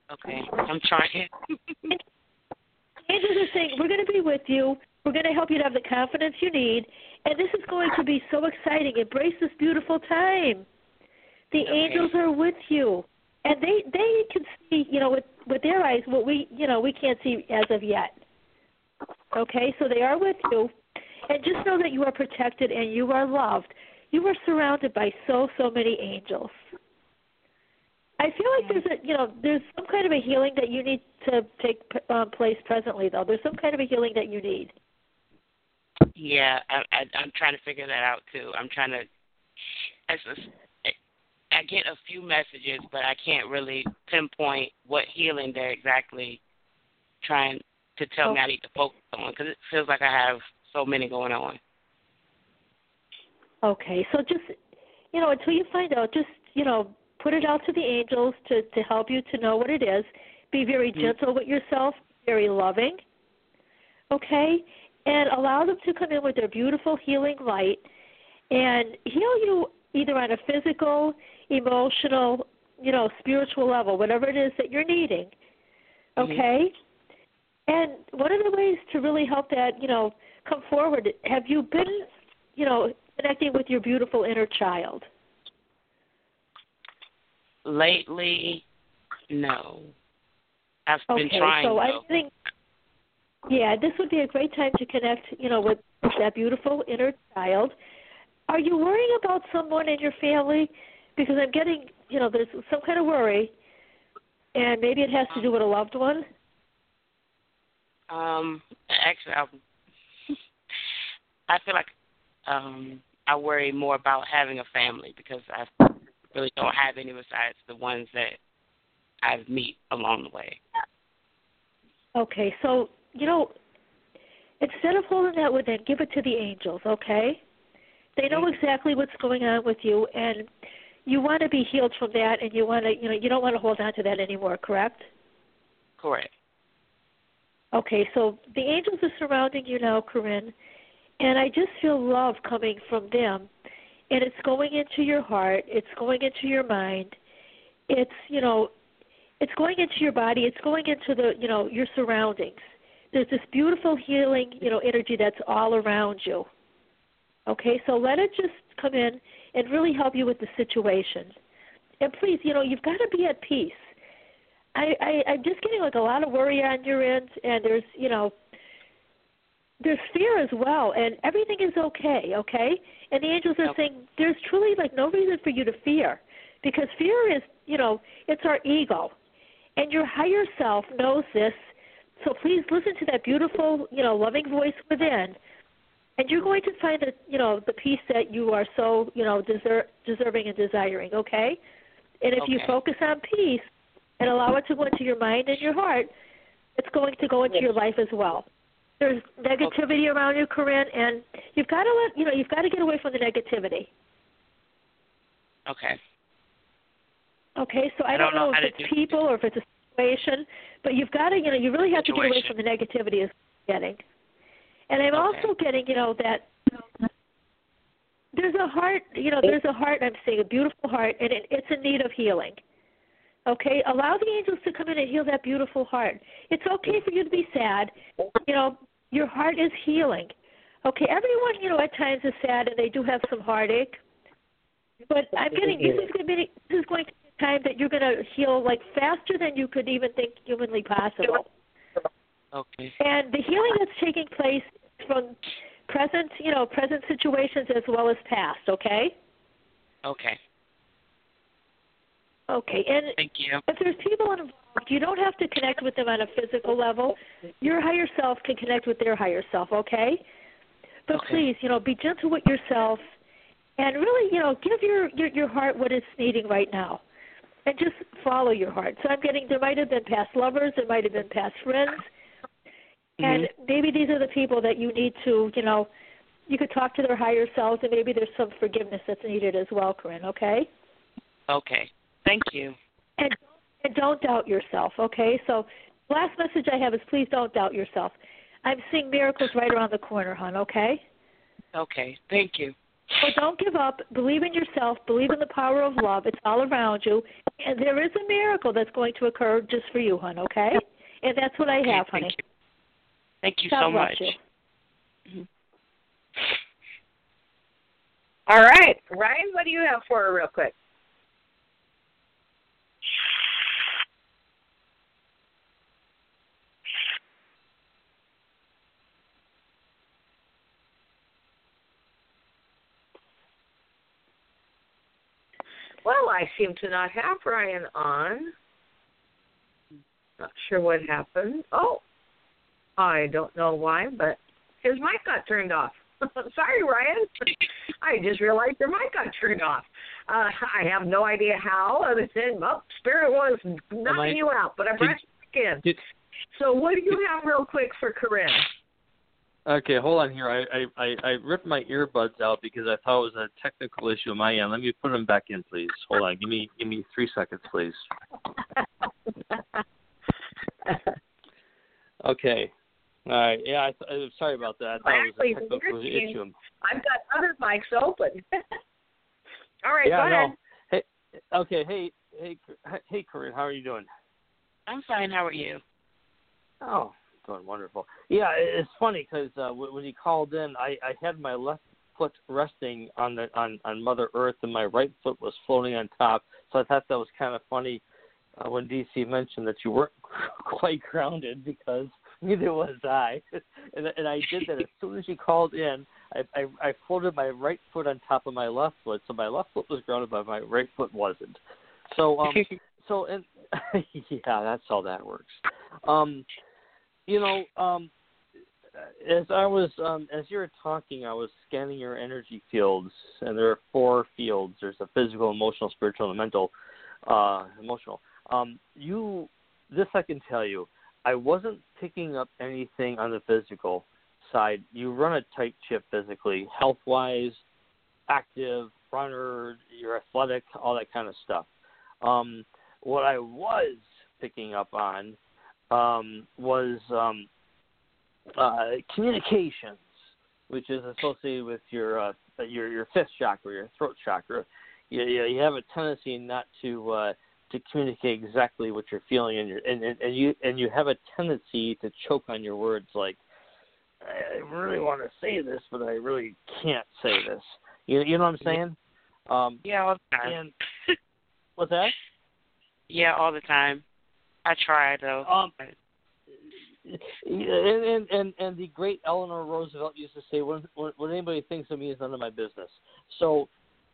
Speaker 6: Okay, I'm trying.
Speaker 3: Angels are saying, we're going to be with you. We're going to help you to have the confidence you need. And this is going to be so exciting. Embrace this beautiful time. The angels are with you. And they can see, with their eyes what we can't see as of yet. Okay, so they are with you. And just know that you are protected and you are loved. You are surrounded by so many angels. I feel like there's some kind of a healing that you need to take place presently, though. There's some kind of a healing that you need.
Speaker 6: Yeah, I'm trying to figure that out too. I'm trying to. I get a few messages, but I can't really pinpoint what healing they're exactly trying to tell me I need to focus on, because it feels like I have so many going on.
Speaker 3: Okay, so just until you find out, just put it out to the angels to help you to know what it is. Be very gentle with yourself, very loving, okay? And allow them to come in with their beautiful healing light and heal you either on a physical, emotional, spiritual level, whatever it is that you're needing, okay? And one of the ways to really help that, come forward, have you been, connecting with your beautiful inner child?
Speaker 6: Lately, no. I've been trying.
Speaker 3: So I think, this would be a great time to connect, with that beautiful inner child. Are you worrying about someone in your family? Because I'm getting, there's some kind of worry, and maybe it has to do with a loved one.
Speaker 6: Actually, I feel like I worry more about having a family, because I really don't have any besides the ones that I meet along the way. Okay,
Speaker 3: so, instead of holding that within, give it to the angels, okay? They know exactly what's going on with you, and you want to be healed from that, and you want to, you don't want to hold on to that anymore, correct?
Speaker 6: Correct.
Speaker 3: Okay, so the angels are surrounding you now, Corinne, and I just feel love coming from them. And it's going into your heart. It's going into your mind. It's, it's going into your body. It's going into the, your surroundings. There's this beautiful healing, energy that's all around you. Okay, so let it just come in and really help you with the situation. And please, you've got to be at peace. I'm just getting like a lot of worry on your end, and there's, there's fear as well, and everything is okay, okay? And the angels are saying there's truly like no reason for you to fear, because fear is, it's our ego. And your higher self knows this, so please listen to that beautiful, loving voice within, and you're going to find that, the peace that you are so, deserving and desiring, okay? And if you focus on peace and allow it to go into your mind and your heart, it's going to go into your life as well. There's negativity around you, Corinne, and you've got to you've got to get away from the negativity.
Speaker 6: Okay.
Speaker 3: Okay, so I don't know if it's people or if it's a situation, but you've got to, you really have to get away from the negativity is getting. And I'm also getting, that there's a heart, there's a heart, I'm saying, a beautiful heart, and it's in need of healing. Okay, allow the angels to come in and heal that beautiful heart. It's okay for you to be sad. Your heart is healing. Okay, everyone, at times is sad and they do have some heartache. But I'm getting this is going to be a time that you're going to heal like faster than you could even think humanly possible.
Speaker 6: Okay.
Speaker 3: And the healing that's taking place from present situations as well as past. Okay.
Speaker 6: Okay.
Speaker 3: Okay, and
Speaker 6: thank you.
Speaker 3: If there's people involved, you don't have to connect with them on a physical level. Your higher self can connect with their higher self, okay? But please, be gentle with yourself and really, give your heart what it's needing right now. And just follow your heart. So I'm getting there might have been past lovers, there might have been past friends, and maybe these are the people that you need to, you could talk to their higher selves, and maybe there's some forgiveness that's needed as well, Corinne, okay?
Speaker 6: Okay. Thank you.
Speaker 3: And don't doubt yourself, okay? So the last message I have is please don't doubt yourself. I'm seeing miracles right around the corner, hon, okay?
Speaker 6: Okay. Thank you.
Speaker 3: So don't give up. Believe in yourself. Believe in the power of love. It's all around you. And there is a miracle that's going to occur just for you, hon, okay? And that's what I have, honey.
Speaker 6: Thank you
Speaker 3: God
Speaker 6: so
Speaker 3: bless
Speaker 6: much.
Speaker 3: You.
Speaker 2: All right. Ryan, what do you have for her real quick? Well, I seem to not have Ryan on. Not sure what happened. Oh, I don't know why, but his mic got turned off. Sorry, Ryan. I just realized your mic got turned off. I have no idea how, other than, well, Spirit was knocking you out, but I brought you back in. So what do you have real quick for Corinne?
Speaker 4: Okay, hold on here. I ripped my earbuds out because I thought it was a technical issue on my end. Let me put them back in, please. Hold on. Give me 3 seconds, please. Okay. All right. Yeah, I'm sorry about that. I thought it was a technical issue.
Speaker 2: I've got other mics open. All right,
Speaker 4: yeah,
Speaker 2: go ahead.
Speaker 4: No. Hey, okay. Hey, Corinne. How are you doing?
Speaker 6: I'm fine. How are you?
Speaker 4: Oh, doing wonderful. Yeah, it's funny because when you called in, I had my left foot resting on Mother Earth, and my right foot was floating on top. So I thought that was kind of funny when DC mentioned that you weren't quite grounded, because neither was I. and I did that as soon as you called in. I floated my right foot on top of my left foot, so my left foot was grounded, but my right foot wasn't. So and yeah, that's how that works. As I was, as you were talking, I was scanning your energy fields, and there are 4 fields. There's a physical, emotional, spiritual, and mental. Emotional. This I can tell you, I wasn't picking up anything on the physical side. You run a tight ship physically, health-wise, active, runner, you're athletic, all that kind of stuff. What I was picking up on was communications, which is associated with your 5th chakra, your throat chakra. You have a tendency not to communicate exactly what you're feeling, and you have a tendency to choke on your words. Like, I really want to say this, but I really can't say this. You know what I'm saying?
Speaker 6: Yeah, all the time.
Speaker 4: And, what's that?
Speaker 6: Yeah, all the time. I try though.
Speaker 4: And the great Eleanor Roosevelt used to say, when anybody thinks of me, is none of my business. So,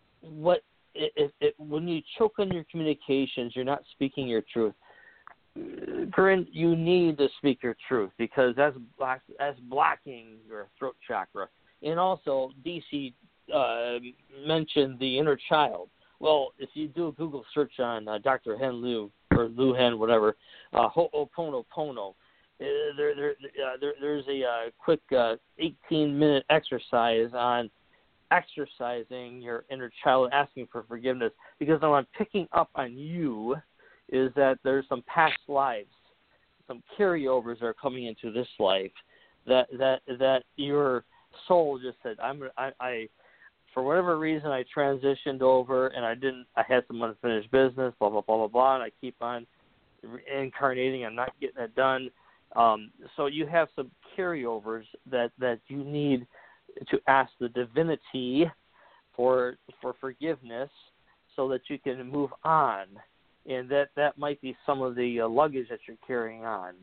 Speaker 4: when you choke on your communications, you're not speaking your truth. Corinne, you need to speak your truth, because that's blocking your throat chakra. And also, DC mentioned the inner child. Well, if you do a Google search on Dr. Hen Liu, or Lu Hen, whatever, Ho'oponopono, there's a quick 18-minute exercise on exercising your inner child, asking for forgiveness. Because what I'm picking up on you is that there's some past lives, some carryovers that are coming into this life, that your soul just said, I for whatever reason, I transitioned over, and I had some unfinished business, blah, blah, blah, blah, blah, and I keep on incarnating. I'm not getting it done. So you have some carryovers that you need to ask the divinity for forgiveness, so that you can move on. And that might be some of the luggage that you're carrying on.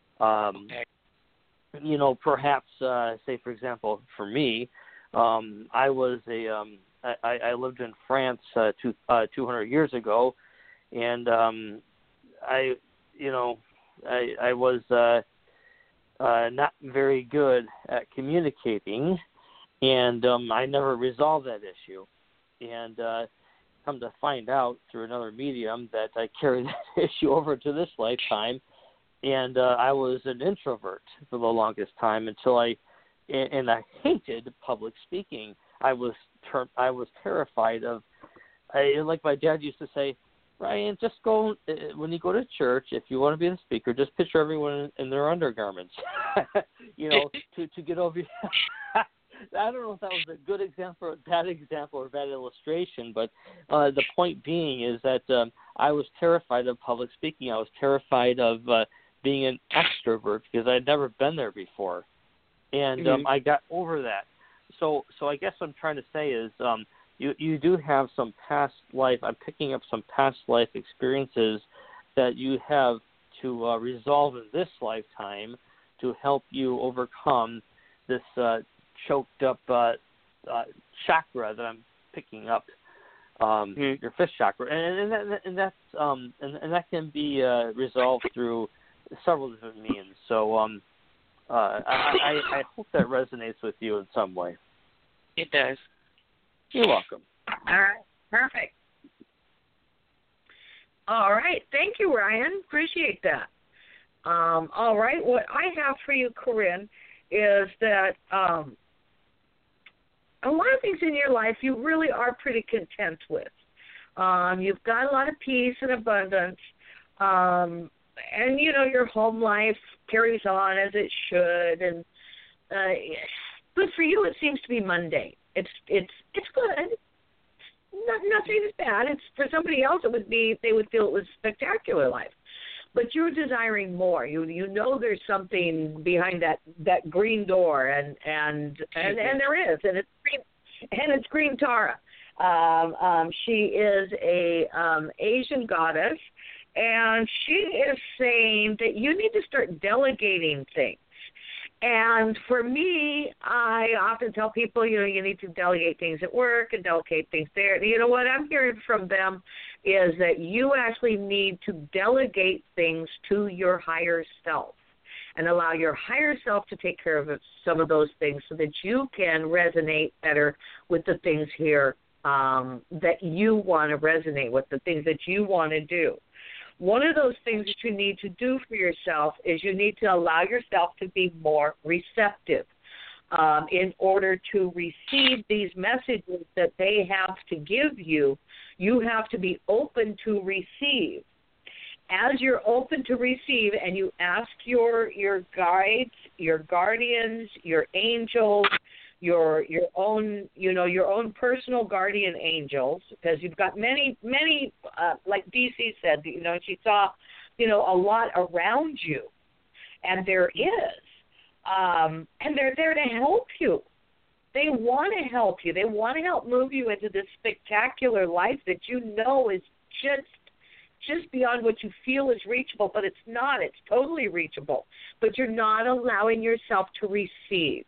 Speaker 4: Perhaps, say, for example, for me, I was I lived in France 200 years ago, and I was not very good at communicating, and I never resolved that issue. And come to find out through another medium that I carried that issue over to this lifetime, and I was an introvert for the longest time until I hated public speaking. I was terrified of, like my dad used to say, Ryan, just go, when you go to church, if you want to be the speaker, just picture everyone in their undergarments, to get over. I don't know if that was a good example or a bad example or a bad illustration, but the point being is that I was terrified of public speaking. I was terrified of being an extrovert because I had never been there before, and I got over that. So I guess what I'm trying to say is you do have some past life. I'm picking up some past life experiences that you have to resolve in this lifetime to help you overcome this choked up chakra that I'm picking up, your fifth chakra, and that can be resolved through several different means. So I hope that resonates with you in some way.
Speaker 6: It does.
Speaker 4: You're welcome.
Speaker 2: All right, perfect. All right, thank you, Ryan. Appreciate that. All right, what I have for you, Corinne, is that a lot of things in your life you really are pretty content with. You've got a lot of peace and abundance, and your home life carries on as it should. And but for you, it seems to be mundane. It's good. Nothing is bad. It's for somebody else. They would feel it was a spectacular life. But you're desiring more. You know there's something behind that green door, and there is, and it's Green Tara. She is a Asian goddess, and she is saying that you need to start delegating things. And for me, I often tell people, you need to delegate things at work and delegate things there. What I'm hearing from them is that you actually need to delegate things to your higher self and allow your higher self to take care of some of those things so that you can resonate better with the things here that you want to resonate with, the things that you want to do. One of those things that you need to do for yourself is you need to allow yourself to be more receptive in order to receive these messages that they have to give you. You have to be open to receive. As you're open to receive and you ask your guides, your guardians, your angels, your own personal guardian angels, because you've got many like DC said, she saw a lot around you, and there is, and they're there to help you. They want to help you. They want to help move you into this spectacular life that is just beyond what you feel is reachable, but it's not. It's totally reachable, but you're not allowing yourself to receive.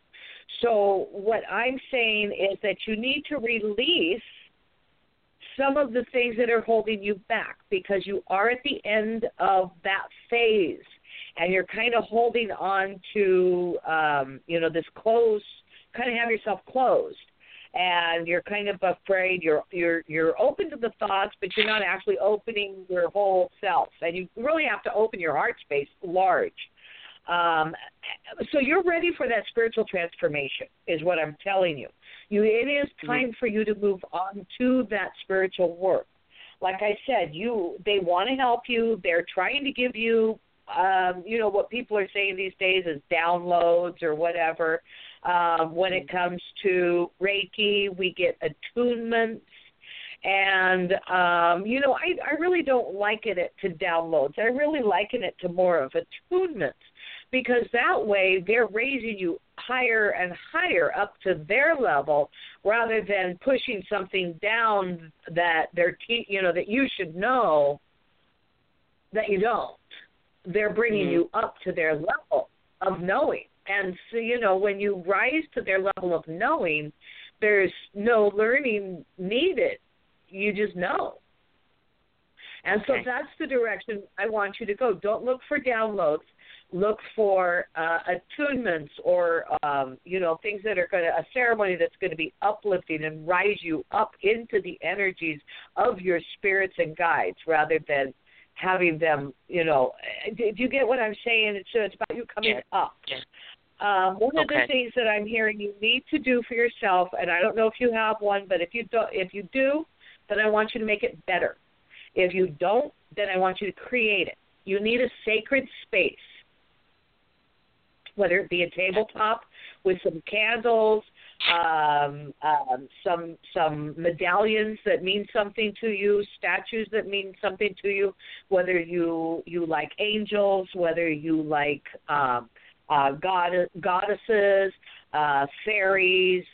Speaker 2: So what I'm saying is that you need to release some of the things that are holding you back, because you are at the end of that phase, and you're kind of holding on to, this close, kind of have yourself closed, and you're kind of afraid. You're open to the thoughts, but you're not actually opening your whole self, and you really have to open your heart space large. So you're ready for that spiritual transformation, is what I'm telling you. It is time for you to move on to that spiritual work. Like I said, they want to help you. They're trying to give you, what people are saying these days is downloads or whatever. When it comes to Reiki, we get attunements. And, I really don't liken it to downloads. I really liken it to more of attunements, because that way they're raising you higher and higher up to their level, rather than pushing something down that that you should know that you don't. They're bringing you up to their level of knowing. And so, when you rise to their level of knowing, there's no learning needed. You just know. And so that's the direction I want you to go. Don't look for downloads. Look for attunements or, things that are a ceremony that's going to be uplifting and rise you up into the energies of your spirits and guides, rather than having them, do you get what I'm saying? It's about you coming up. Yeah. One of the things that I'm hearing you need to do for yourself, and I don't know if you have one, but if you do, then I want you to make it better. If you don't, then I want you to create it. You need a sacred space, whether it be a tabletop, with some candles, some medallions that mean something to you, statues that mean something to you, whether you like angels, whether you like goddesses, fairies,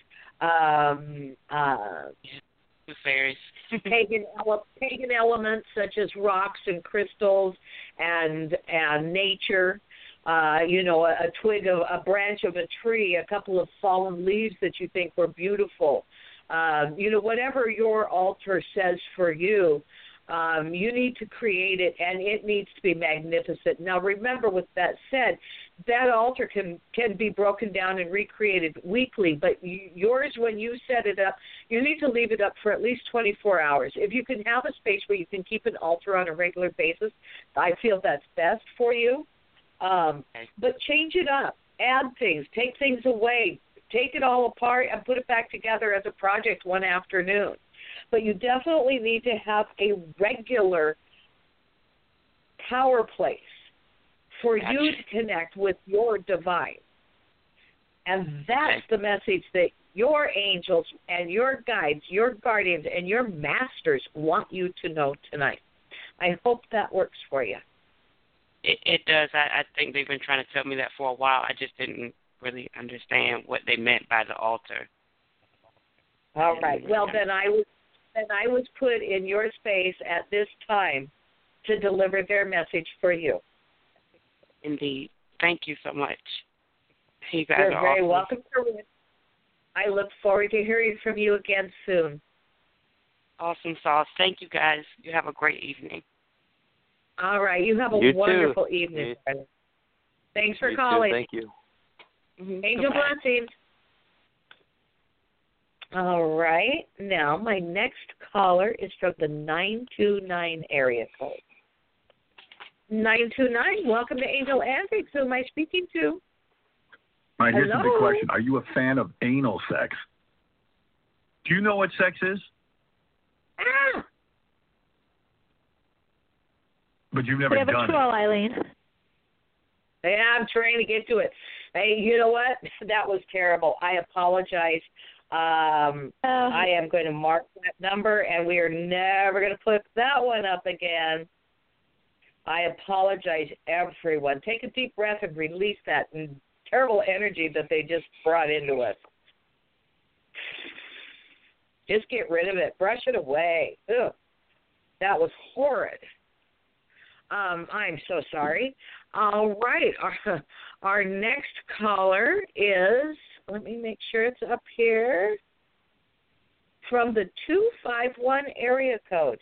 Speaker 6: the fairies.
Speaker 2: pagan elements such as rocks and crystals and nature. A twig of a branch of a tree, a couple of fallen leaves that you think were beautiful. Whatever your altar says for you, you need to create it, and it needs to be magnificent. Now, remember, with that said, that altar can be broken down and recreated weekly, but yours, when you set it up, you need to leave it up for at least 24 hours. If you can have a space where you can keep an altar on a regular basis, I feel that's best for you. But change it up, add things, take things away, take it all apart and put it back together as a project one afternoon. But you definitely need to have a regular power place for you to connect with your divine. And that's the message that your angels and your guides, your guardians, and your masters want you to know tonight. I hope that works for you.
Speaker 6: It does. I think they've been trying to tell me that for a while. I just didn't really understand what they meant by the altar.
Speaker 2: All right. Well, then I was put in your space at this time to deliver their message for you.
Speaker 6: Indeed. Thank you so much. You guys
Speaker 2: You're
Speaker 6: are
Speaker 2: very
Speaker 6: awesome.
Speaker 2: welcome, Corinne. I look forward to hearing from you again soon.
Speaker 6: Awesome sauce. Thank you, guys. You have a great evening.
Speaker 2: All right. You have a wonderful evening. Thanks for calling.
Speaker 4: Too. Thank you.
Speaker 2: Angel blessings. All right. Now, my next caller is from the 929 area code. 929, welcome to Angel Antics. Who am I speaking to?
Speaker 7: All right, here's
Speaker 2: Hello?
Speaker 7: a big question. Are you a fan of anal sex? Do you know what sex is?
Speaker 2: Ah!
Speaker 7: But you've never
Speaker 3: We have
Speaker 7: done
Speaker 3: a troll, Eileen.
Speaker 2: Yeah, I'm trying to get to it. Hey, you know what? That was terrible. I apologize. I am going to mark that number, and we are never going to put that one up again. I apologize, everyone. Take a deep breath and release that terrible energy that they just brought into us. Just get rid of it. Brush it away. Ugh. That was horrid. I'm so sorry. All right. Our next caller is, let me make sure it's up here, from the 251 area code.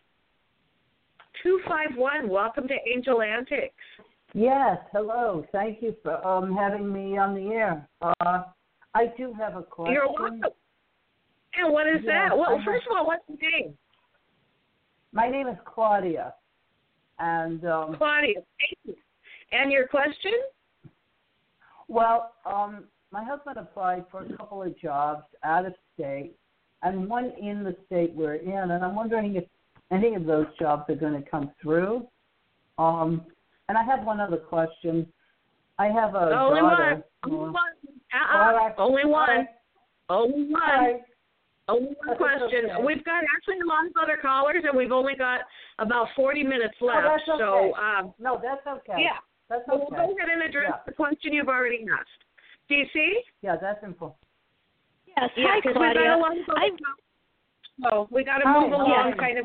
Speaker 2: 251, welcome to Angel Antics.
Speaker 8: Yes, hello. Thank you for having me on the air. I do have a question.
Speaker 2: You're welcome. And what is that? Well, first of all, what's your name?
Speaker 8: My name is Claudia. And
Speaker 2: Claudia, thank you. And your question?
Speaker 8: Well, my husband applied for a couple of jobs out of state and one in the state we're in, and I'm wondering if any of those jobs are going to come through. And I have one other question. I have a
Speaker 2: Only
Speaker 8: daughter.
Speaker 2: one.
Speaker 8: Right.
Speaker 2: Only one.
Speaker 8: Right.
Speaker 2: Only one.
Speaker 8: Right.
Speaker 2: Only one question.
Speaker 8: Okay.
Speaker 2: We've got actually a lot of other callers, and we've only got about 40 minutes left.
Speaker 8: Oh, that's okay.
Speaker 2: So,
Speaker 8: no, that's okay.
Speaker 2: Yeah.
Speaker 8: That's okay.
Speaker 2: So we'll go ahead and address the question you've already asked. Do you see?
Speaker 8: Yeah, that's important.
Speaker 3: Yes,
Speaker 2: Yeah,
Speaker 3: hi,
Speaker 2: because
Speaker 3: Claudia.
Speaker 2: we've got a lot of other so we got to move along kind of.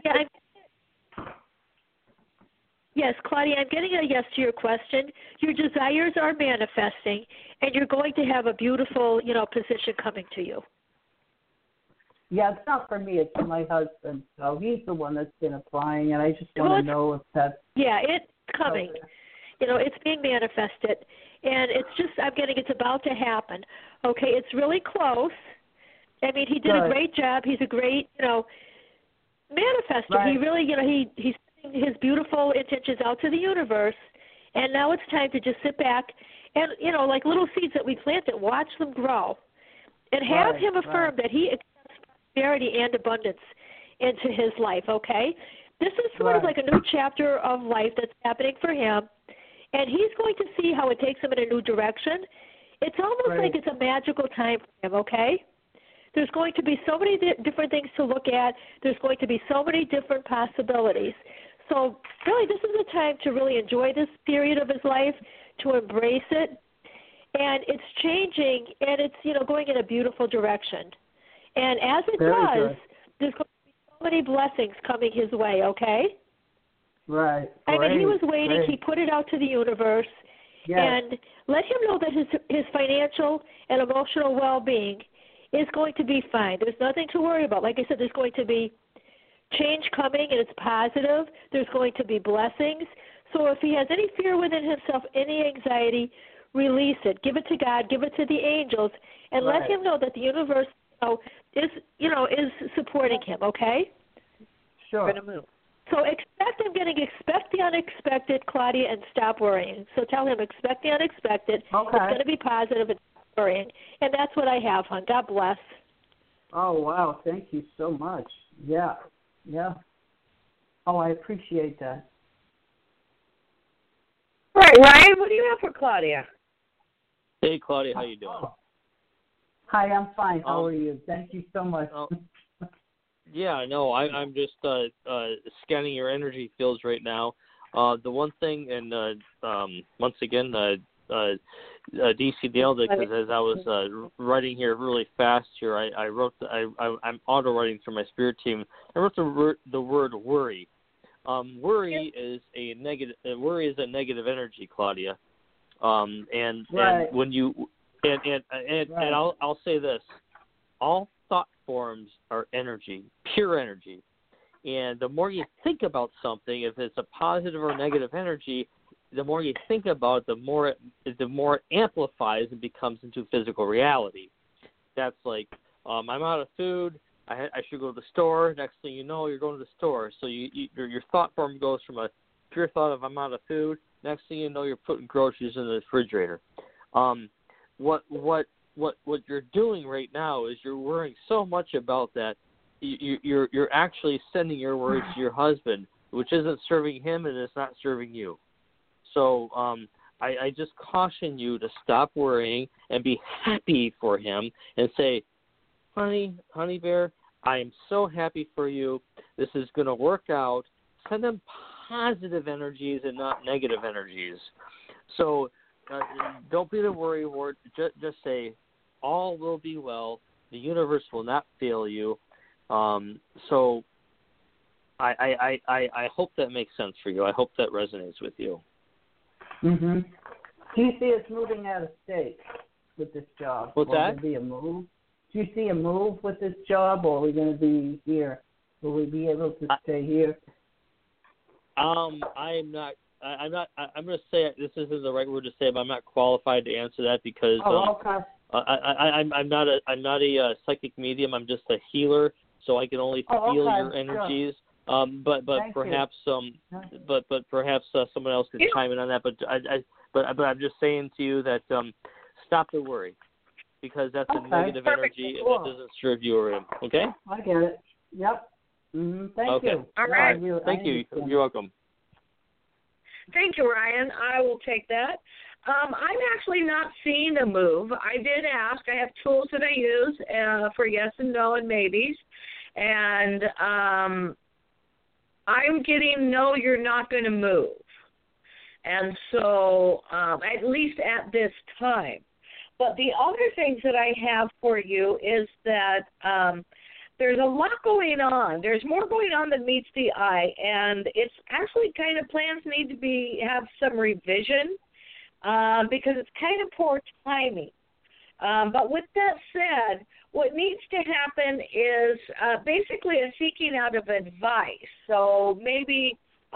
Speaker 3: Yes, Claudia, I'm getting a yes to your question. Your desires are manifesting, and you're going to have a beautiful, position coming to you.
Speaker 8: Yeah, it's not for me. It's for my husband. So he's the one that's been applying, and I just want to know if that's...
Speaker 3: Yeah, it's coming. Okay. It's being manifested, and it's just, I'm getting, it's about to happen. Okay, it's really close. I mean, he did a great job. He's a great, manifester. Right. He really, he's sending his beautiful intentions out to the universe, and now it's time to just sit back and, like little seeds that we planted, watch them grow, and have him affirm that he accepts prosperity and abundance into his life, okay? This is sort of like a new chapter of life that's happening for him, and he's going to see how it takes him in a new direction, It's almost like it's a magical time for him, okay? There's going to be so many different things to look at. There's going to be so many different possibilities. So really, this is a time to really enjoy this period of his life, to embrace it. And it's changing, and it's, going in a beautiful direction. And as it does, there's going to be so many blessings coming his way, okay?
Speaker 8: Right.
Speaker 3: I mean, he was waiting.
Speaker 8: Great.
Speaker 3: He put it out to the universe.
Speaker 8: Yes.
Speaker 3: And let him know that his financial and emotional well-being is going to be fine. There's nothing to worry about. Like I said, there's going to be change coming, and it's positive. There's going to be blessings. So if he has any fear within himself, any anxiety, release it. Give it to God. Give it to the angels, and let him know that the universe is supporting him. Okay.
Speaker 8: Sure.
Speaker 3: We're gonna move. So expect the unexpected, Claudia, and stop worrying. So tell him, expect the unexpected.
Speaker 8: Okay.
Speaker 3: It's going to be positive and stop worrying. And that's what I have, hon. God bless.
Speaker 8: Oh, wow. Thank you so much. Yeah. Yeah. Oh, I appreciate that.
Speaker 2: All right, Ryan, what do you have for Claudia?
Speaker 4: Hey, Claudia, how you doing?
Speaker 8: Hi, I'm fine. How are you? Thank you so much.
Speaker 4: Yeah, no, I'm just scanning your energy fields right now. The one thing, and once again, DC nailed it, because as I was writing here really fast here, I wrote I'm auto writing for my spirit team. I wrote the word worry. Worry is a negative. Worry is a negative energy, Claudia. And when you and I'll say this: all thought forms are energy, pure energy. And the more you think about something, if it's a positive or negative energy, the more you think about it, the more it amplifies and becomes into physical reality. That's like, I'm out of food, I should go to the store. Next thing you know, you're going to the store. So your thought form goes from a pure thought of I'm out of food. Next thing you know, you're putting groceries in the refrigerator. What you're doing right now is you're worrying so much about that. You're actually sending your worries to your husband, which isn't serving him and it's not serving you. So I just caution you to stop worrying and be happy for him and say, honey bear, I am so happy for you. This is going to work out. Send them positive energies and not negative energies. So don't be the worry ward. Just say, all will be well. The universe will not fail you. So I hope that makes sense for you. I hope that resonates with you.
Speaker 8: Mm-hmm. Do you see us moving out of state with this job?
Speaker 4: What's that?
Speaker 8: Will there be a move? Do you see a move with this job, or are we going to be here? Will we be able to stay here?
Speaker 4: I'm not. I'm going to say this isn't the right word to say, but I'm not qualified to answer that because I'm not a psychic medium. I'm just a healer, so I can only feel your energies. Sure. But perhaps but perhaps someone else could chime in on that. But I'm just saying to you that stop the worry, because that's a negative energy and that doesn't serve you or him. Okay?
Speaker 8: I get it. Yep. Mm-hmm. Thank you.
Speaker 2: All right.
Speaker 4: Thank you. You're welcome.
Speaker 2: Thank you, Ryan. I will take that. I'm actually not seeing a move. I did ask. I have tools that I use for yes and no and maybes. And I'm getting, no, you're not going to move. And so, at least at this time. But the other things that I have for you is that there's a lot going on. There's more going on than meets the eye, and it's actually kind of plans need to have some revision because it's kind of poor timing. But with that said, what needs to happen is basically a seeking out of advice. So maybe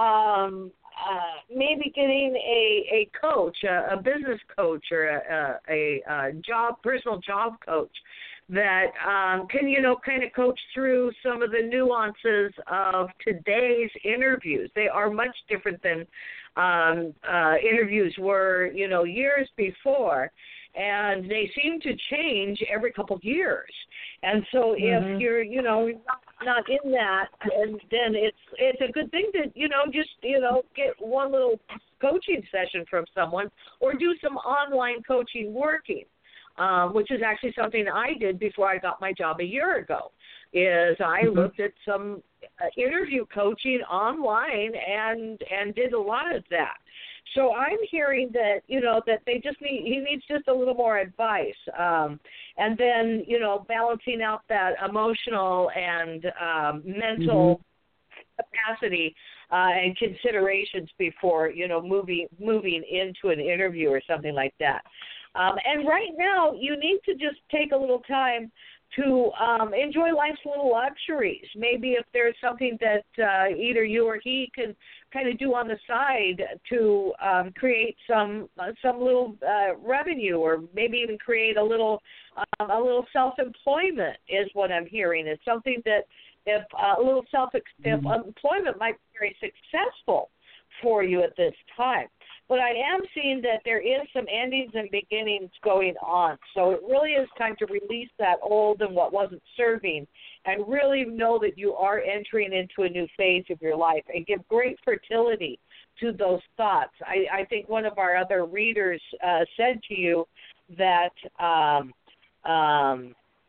Speaker 2: getting a coach, a business coach, or a personal job coach that can, kind of coach through some of the nuances of today's interviews. They are much different than interviews were, years before. And they seem to change every couple of years. And so if you're, not in that, then it's a good thing to, just, get one little coaching session from someone or do some online coaching working. which is actually something I did before I got my job a year ago, is I looked at some interview coaching online and did a lot of that. So I'm hearing that, that he needs just a little more advice. And then, balancing out that emotional and mental capacity and considerations before, moving into an interview or something like that. And right now, you need to just take a little time to enjoy life's little luxuries. Maybe if there's something that either you or he can kind of do on the side to create some little revenue, or maybe even create a little self-employment is what I'm hearing. It's something that if employment might be very successful for you at this time. But I am seeing that there is some endings and beginnings going on. So it really is time to release that old and what wasn't serving, and really know that you are entering into a new phase of your life, and give great fertility to those thoughts. I think one of our other readers said to you that God,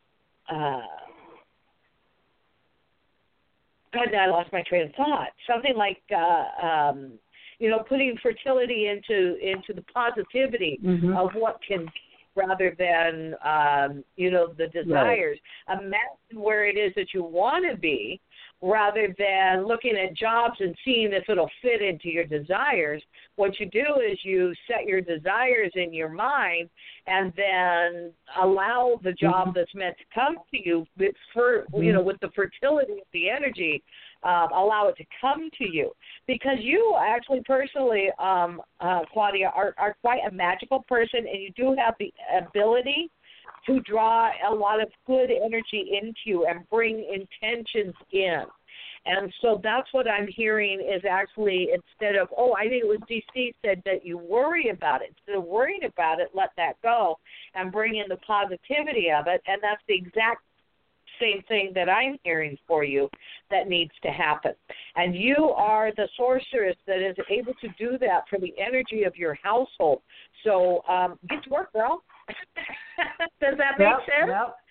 Speaker 2: I lost my train of thought. Something like putting fertility into the positivity of what can be, rather than the desires. Right. Imagine where it is that you want to be, rather than looking at jobs and seeing if it'll fit into your desires. What you do is you set your desires in your mind, and then allow the job that's meant to come to you with the fertility of the energy. Allow it to come to you, because you actually personally, Claudia, are quite a magical person, and you do have the ability to draw a lot of good energy into you and bring intentions in. And so that's what I'm hearing is actually, instead of, I think it was DC said that you worry about it. Instead of worrying about it, let that go and bring in the positivity of it. And that's the exact same thing that I'm hearing for you that needs to happen. And you are the sorceress that is able to do that for the energy of your household. So get to work, girl. Does that make sense?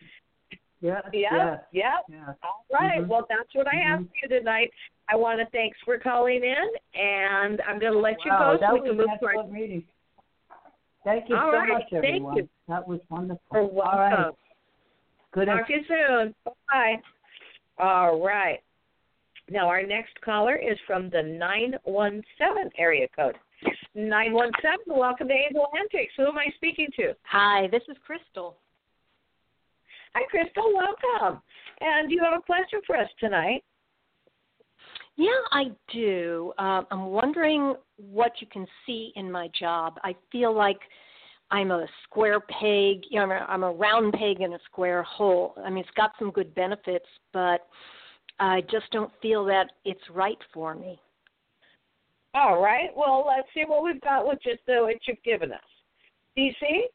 Speaker 2: Yeah. All right. Well, that's what I have for you tonight. I want to thanks for calling in, and I'm going to let you go so we can move to our
Speaker 8: reading. Thank you so much, everyone.
Speaker 2: Thank you.
Speaker 8: That was wonderful.
Speaker 2: You're welcome.
Speaker 8: All right. Good.
Speaker 2: Talk to you soon. Bye. All right. Now, our next caller is from the 917 area code. 917, welcome to Angel Antics. Who am I speaking to?
Speaker 9: Hi, this is Crystal.
Speaker 2: Hi, Crystal. Welcome. And you have a question for us tonight.
Speaker 9: Yeah, I do. I'm wondering what you can see in my job. I feel like I'm a square peg. I'm a round peg in a square hole. I mean, it's got some good benefits, but I just don't feel that it's right for me.
Speaker 2: All right. Well, let's see what we've got with just what you've given us. DC?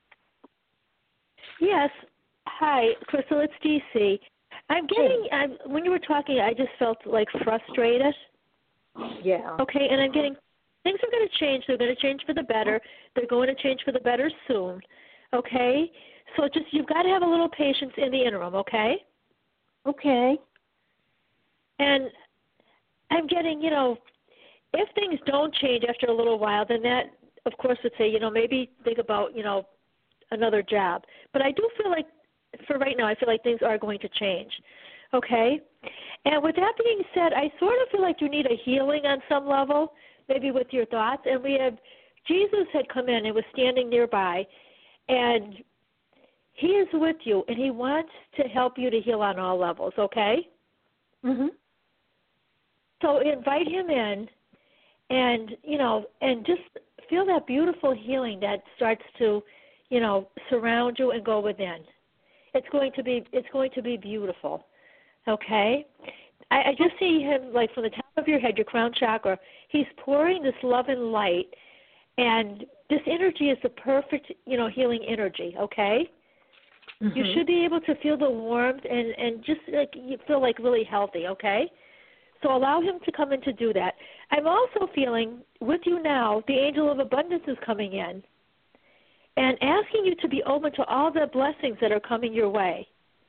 Speaker 3: Yes. Hi, Crystal. It's DC. When you were talking, I just felt like frustrated.
Speaker 2: Yeah.
Speaker 3: Okay, and I'm getting, things are going to change. They're going to change for the better. They're going to change for the better soon. Okay? So you've got to have a little patience in the interim, okay?
Speaker 9: Okay.
Speaker 3: And I'm getting, if things don't change after a little while, then that, of course, would say, maybe think about, another job. But I do feel like, for right now, I feel like things are going to change. Okay? And with that being said, I sort of feel like you need a healing on some level, maybe with your thoughts. And Jesus had come in and was standing nearby, and he is with you, and he wants to help you to heal on all levels, okay?
Speaker 9: Mm-hmm.
Speaker 3: So invite him in, and, and just feel that beautiful healing that starts to, surround you and go within. It's going to be beautiful, okay? I just see him, like, from the top of your head, your crown chakra. He's pouring this love and light, and this energy is the perfect, healing energy, okay?
Speaker 9: Mm-hmm.
Speaker 3: You should be able to feel the warmth and just, like, you feel, like, really healthy, okay? So allow him to come in to do that. I'm also feeling, with you now, the angel of abundance is coming in. and asking you to be open to all the blessings that are coming your way.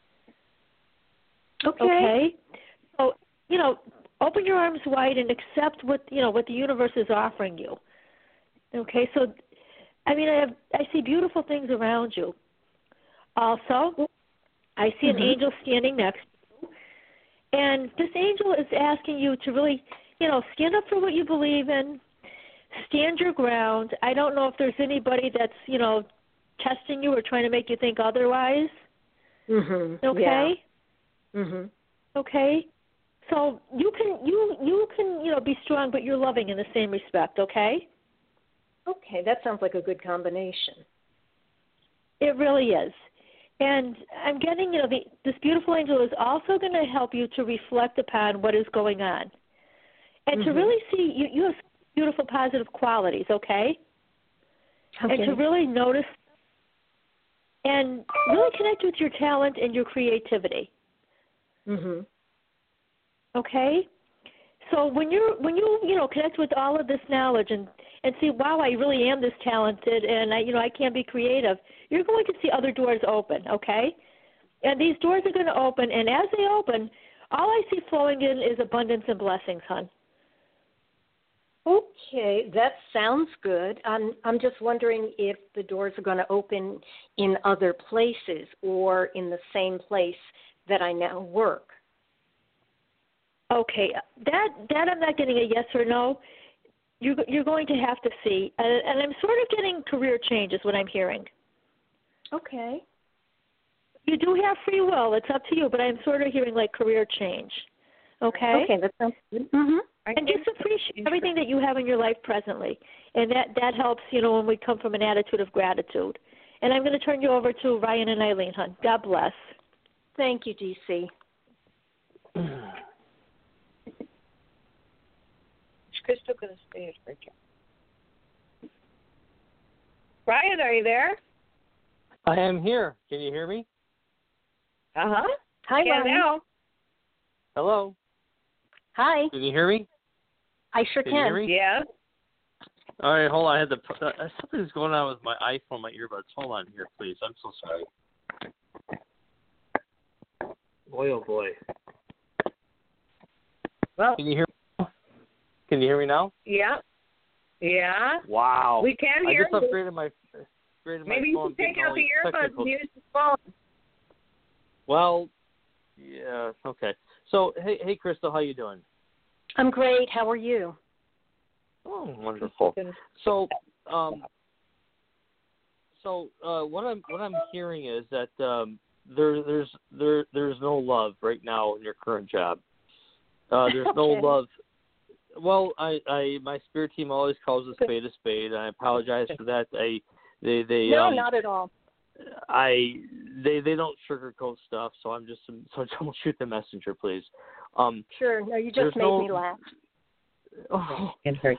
Speaker 3: Okay? So, open your arms wide and accept what the universe is offering you. Okay? So, I see beautiful things around you. Also, I see an angel standing next to you, and this angel is asking you to really, stand up for what you believe in, stand your ground. I don't know if there's anybody that's, testing you or trying to make you think otherwise. Okay?
Speaker 9: Yeah.
Speaker 3: Okay? So you can be strong, but you're loving in the same respect, okay?
Speaker 9: Okay, that sounds like a good combination.
Speaker 3: It really is. And I'm getting, this beautiful angel is also going to help you to reflect upon what is going on. And to really see, you have beautiful positive qualities, okay? And to really notice and really connect with your talent and your creativity. Okay? So when you connect with all of this knowledge and see, wow, I really am this talented and I can be creative, you're going to see other doors open, okay? And these doors are going to open, and as they open, all I see flowing in is abundance and blessings, hon.
Speaker 9: Okay, that sounds good. I'm just wondering if the doors are going to open in other places or in the same place that I now work.
Speaker 3: Okay, that I'm not getting a yes or no. You're going to have to see, and I'm sort of getting career change is what I'm hearing.
Speaker 9: Okay.
Speaker 3: You do have free will. It's up to you, but I'm sort of hearing like career change. Okay?
Speaker 9: Okay, that sounds good.
Speaker 3: And just appreciate everything that you have in your life presently. And that helps, when we come from an attitude of gratitude. And I'm going to turn you over to Ryan and Eileen, hon. God bless.
Speaker 9: Thank you, DC.
Speaker 2: Crystal going to stay at her job. Ryan, are you there?
Speaker 4: I am here. Can you hear me?
Speaker 2: Hi,
Speaker 9: Ryan.
Speaker 2: Now.
Speaker 4: Hello.
Speaker 9: Hi.
Speaker 4: Can you hear me?
Speaker 9: I sure
Speaker 4: Can you hear me?
Speaker 2: Yeah.
Speaker 4: All right, hold on. I had something's going on with my iPhone, my earbuds. Hold on here, please. I'm so sorry. Boy, oh boy.
Speaker 2: Well,
Speaker 4: Can you hear me? Can you hear me now?
Speaker 2: Yeah. Yeah.
Speaker 4: Wow.
Speaker 2: We can hear
Speaker 4: I just
Speaker 2: you.
Speaker 4: upgraded my
Speaker 2: Maybe you
Speaker 4: phone.
Speaker 2: can take out the earbuds and use the phone.
Speaker 4: Well, yeah, okay. So, hey, Crystal, how you doing?
Speaker 9: I'm great. How are you?
Speaker 4: Oh, wonderful. So, what I'm hearing is that there's no love right now in your current job. There's no love. Well, my spirit team always calls a spade, and I apologize for that.
Speaker 9: No, not at all.
Speaker 4: They don't sugarcoat stuff, so don't shoot the messenger, please.
Speaker 9: Sure. No, you just made me laugh.
Speaker 4: Oh.
Speaker 2: Encourage.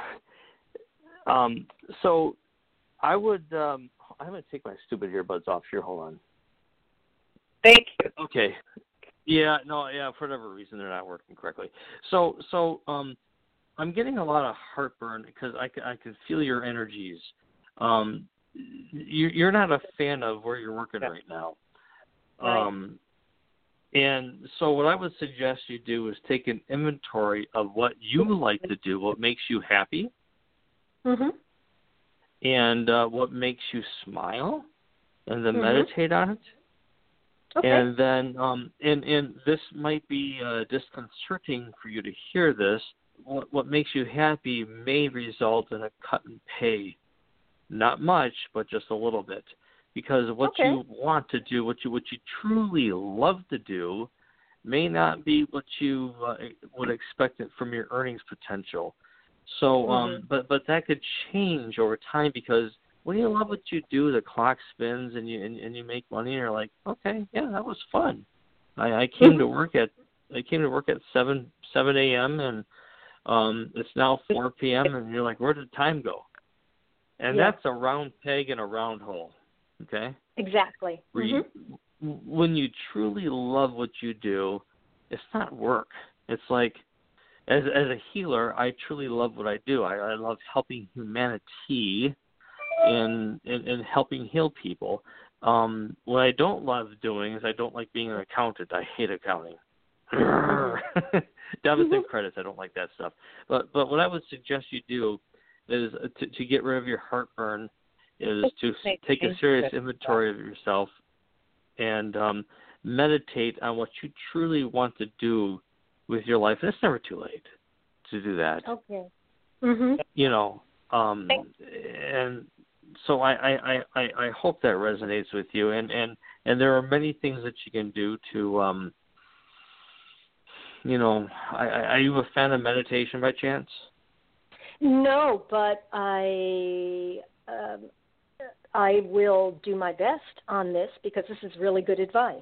Speaker 4: So I would. I'm going to take my stupid earbuds off here. Hold on.
Speaker 2: Thank you.
Speaker 4: Okay. Yeah. No. Yeah. For whatever reason, they're not working correctly. So I'm getting a lot of heartburn because I can feel your energies. You're not a fan of where you're working right now.
Speaker 9: Right.
Speaker 4: And so what I would suggest you do is take an inventory of what you like to do, what makes you happy, and what makes you smile, and then meditate on it.
Speaker 9: Okay.
Speaker 4: And then, and this might be disconcerting for you to hear this. What makes you happy may result in a cut in pay. Not much, but just a little bit. Because what you want to do, what you truly love to do, may not be what you would expect it from your earnings potential. So, but that could change over time because when you love what you do, the clock spins and you make money. And you're like, okay, yeah, that was fun. I came to work at 7 a.m. and it's now 4 p.m. and you're like, where did time go? And that's a round peg in a round hole. Okay?
Speaker 9: Exactly.
Speaker 4: When you truly love what you do, it's not work. It's like, as a healer, I truly love what I do. I love helping humanity in helping heal people. What I don't love doing is I don't like being an accountant. I hate accounting. Debits and credits, I don't like that stuff. But what I would suggest you do is to get rid of your heartburn is to take a serious inventory of yourself and meditate on what you truly want to do with your life. And it's never too late to do that.
Speaker 9: Okay.
Speaker 4: You know, and so I hope that resonates with you. And there are many things that you can do to, you know, are you a fan of meditation by chance?
Speaker 9: No, but I will do my best on this because this is really good advice.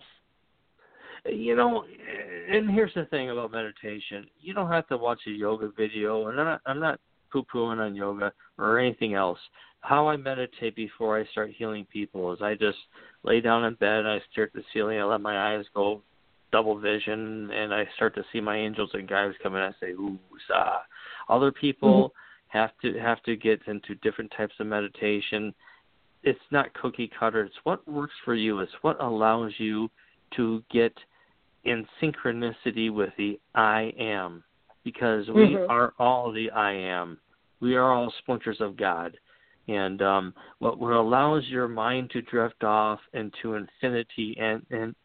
Speaker 4: You know, and here's the thing about meditation. You don't have to watch a yoga video, and I'm not poo-pooing on yoga or anything else. How I meditate before I start healing people is I just lay down in bed, I stare at the ceiling, I let my eyes go double vision, and I start to see my angels and guides come in, and I say, ooh, sa. Other people have to get into different types of meditation. It's not cookie cutter. It's what works for you. It's what allows you to get in synchronicity with the I am, because we are all the I am. We are all splinters of God. And what allows your mind to drift off into infinity and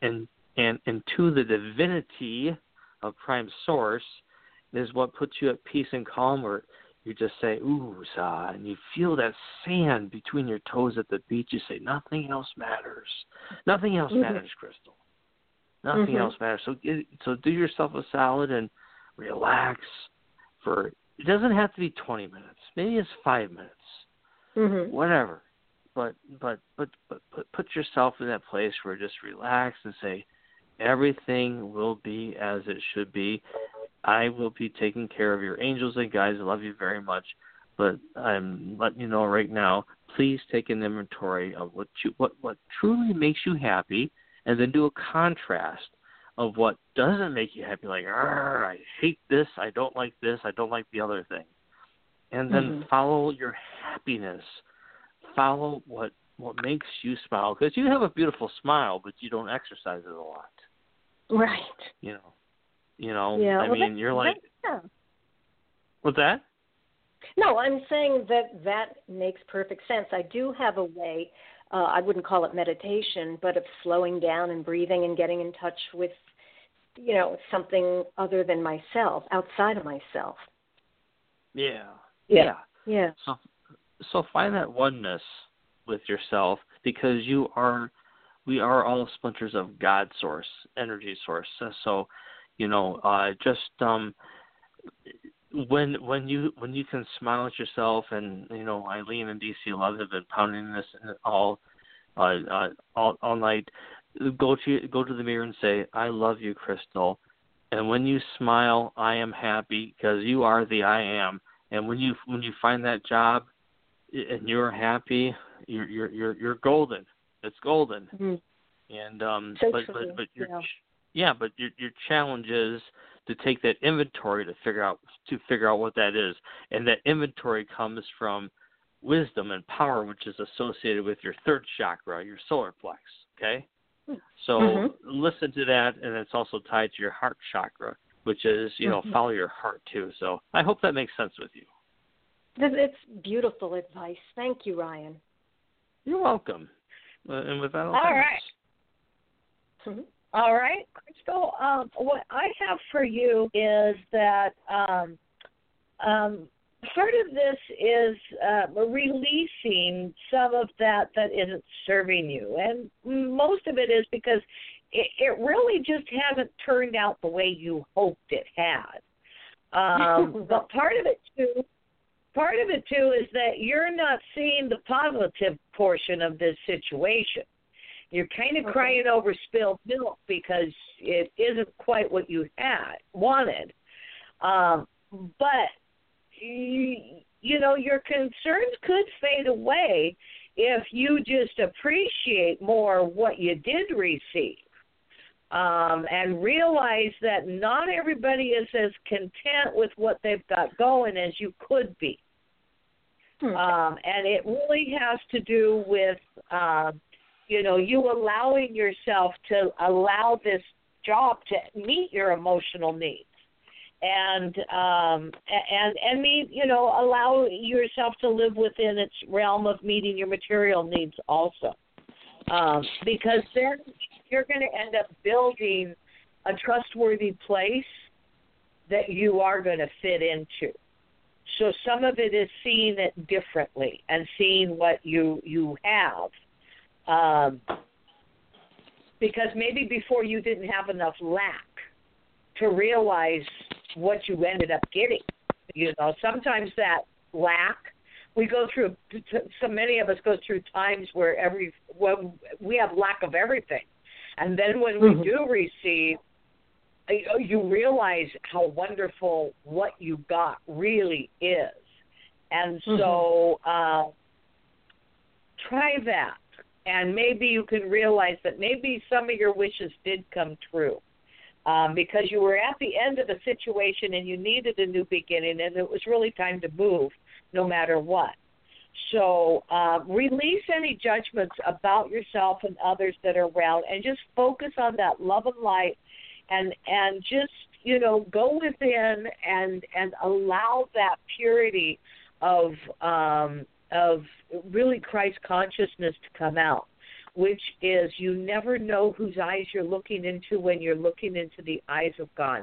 Speaker 4: into the divinity of Prime Source is what puts you at peace and calm, where you just say, ooh, sa, and you feel that sand between your toes at the beach. You say, nothing else matters. Nothing else matters, Crystal. Nothing else matters. So do yourself a solid and relax for, it doesn't have to be 20 minutes. Maybe it's 5 minutes. Whatever. But put yourself in that place where just relax and say, everything will be as it should be. I will be taking care of your angels and guides. I love you very much. But I'm letting you know right now, please take an inventory of what truly makes you happy, and then do a contrast of what doesn't make you happy, like, I hate this, I don't like this, I don't like the other thing. And then follow your happiness. Follow what makes you smile. Because you have a beautiful smile, but you don't exercise it a lot.
Speaker 9: Right.
Speaker 4: You know.
Speaker 9: Yeah,
Speaker 4: I mean, you're like, what's that?
Speaker 9: No, I'm saying that makes perfect sense. I do have a way, I wouldn't call it meditation, but of slowing down and breathing and getting in touch with, you know, something other than myself, outside of myself.
Speaker 4: Yeah. So find that oneness with yourself, because we are all splinters of God source, energy source. So, you know, just when you can smile at yourself, and you know, Eileen and DC11 have been pounding this all night. Go to the mirror and say, I love you, Crystal. And when you smile, I am happy, because you are the I am. And when you find that job and you're happy, you're golden. It's golden. And but your challenge is to take that inventory to figure out what that is. And that inventory comes from wisdom and power, which is associated with your third chakra, your solar plex. Okay? So listen to that, and it's also tied to your heart chakra, which is, you know, follow your heart too. So I hope that makes sense with you.
Speaker 9: It's beautiful advice. Thank you, Ryan.
Speaker 4: You're welcome. And with that,
Speaker 2: all right. All right, Crystal. What I have for you is that part of this is releasing some of that isn't serving you. And most of it is because it really just hasn't turned out the way you hoped it had. But part of it too is that you're not seeing the positive portion of this situation. You're kind of crying over spilled milk because it isn't quite what you wanted. But you know, your concerns could fade away if you just appreciate more what you did receive, and realize that not everybody is as content with what they've got going as you could be. And it really has to do with, you allowing yourself to allow this job to meet your emotional needs. And allow yourself to live within its realm of meeting your material needs also. Because then you're going to end up building a trustworthy place that you are going to fit into. So some of it is seeing it differently and seeing what you have. Because maybe before you didn't have enough lack to realize what you ended up getting. Sometimes that lack, we go through, so many of us go through times where we have lack of everything. And then when we do receive, you realize how wonderful what you got really is. And so try that. And maybe you can realize that maybe some of your wishes did come true. Because you were at the end of a situation and you needed a new beginning, and it was really time to move no matter what. So release any judgments about yourself and others that are around, and just focus on that love and light, and just, go within and allow that purity of really Christ consciousness to come out. Which is, you never know whose eyes you're looking into when you're looking into the eyes of God.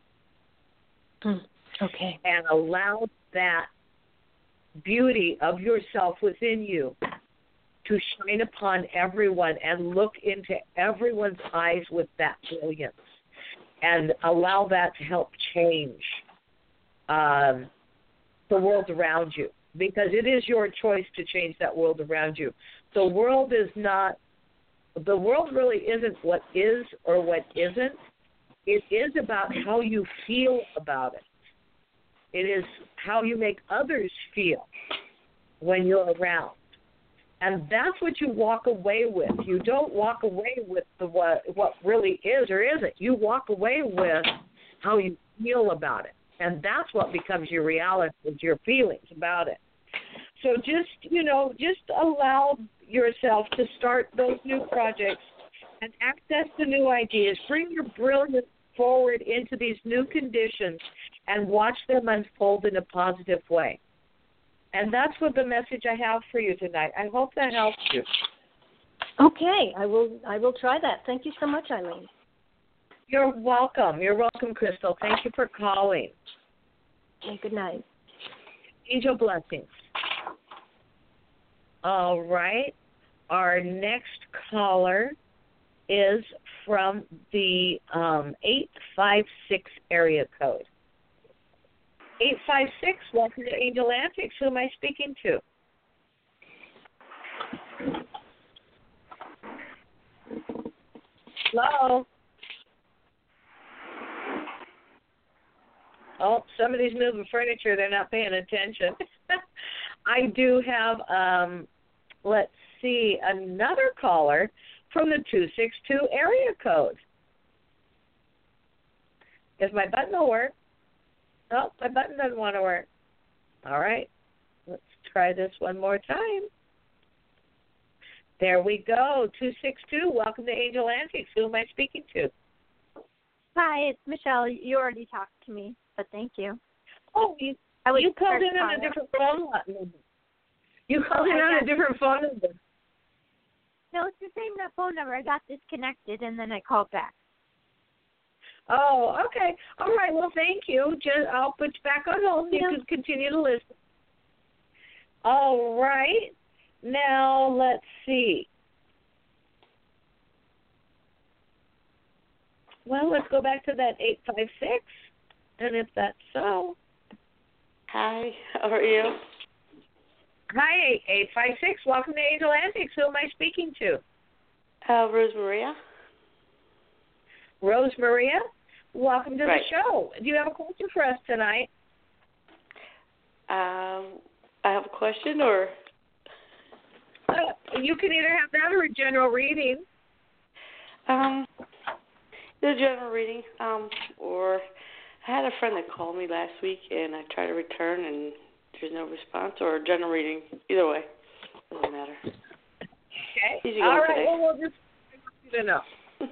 Speaker 9: Okay.
Speaker 2: And allow that beauty of yourself within you to shine upon everyone and look into everyone's eyes with that brilliance. And allow that to help change the world around you. Because it is your choice to change that world around you. The world really isn't what is or what isn't. It is about how you feel about it. It is how you make others feel when you're around. And that's what you walk away with. You don't walk away with what really is or isn't. You walk away with how you feel about it. And that's what becomes your reality, is your feelings about it. So just allow yourself to start those new projects and access the new ideas. Bring your brilliance forward into these new conditions and watch them unfold in a positive way. And that's what the message I have for you tonight. I hope that helps you.
Speaker 9: Okay, I will try that. Thank you so much, Eileen.
Speaker 2: You're welcome. You're welcome, Crystal. Thank you for calling.
Speaker 9: Okay, good night.
Speaker 2: Angel blessings. All right. Our next caller is from the 856 area code. 856, welcome to Angel Antics. Who am I speaking to? Hello? Oh, somebody's moving furniture. They're not paying attention. I do have, let's see, another caller from the 262 area code. If my button will work. Oh, my button doesn't want to work. All right. Let's try this one more time. There we go. 262. Welcome to Angel Antics. Who am I speaking to?
Speaker 5: Hi, it's Michelle. You already talked to me, but thank you.
Speaker 2: Oh, you called in on a different phone number. You called in on a different phone number.
Speaker 5: No, it's the same phone number. I got disconnected, and then I called back.
Speaker 2: Oh, okay. All right. Well, thank you. I'll put you back on hold. You can continue to listen. All right. Now, let's see. Well, let's go back to that 856. And if that's so.
Speaker 10: Hi. How are you?
Speaker 2: Hi, 856. Welcome to Angel Antics. Who am I speaking to?
Speaker 10: Rose Maria.
Speaker 2: Rose Maria, welcome to the show. Do you have a question for us tonight?
Speaker 10: I have a question, or?
Speaker 2: You can either have that or a general reading.
Speaker 10: The general reading, or I had a friend that called me last week, and I tried to return, and there's no response, or a general reading. Either way, doesn't matter.
Speaker 2: Okay.
Speaker 10: Easy
Speaker 2: All
Speaker 10: going
Speaker 2: right.
Speaker 10: today.
Speaker 2: Well, we'll just you know.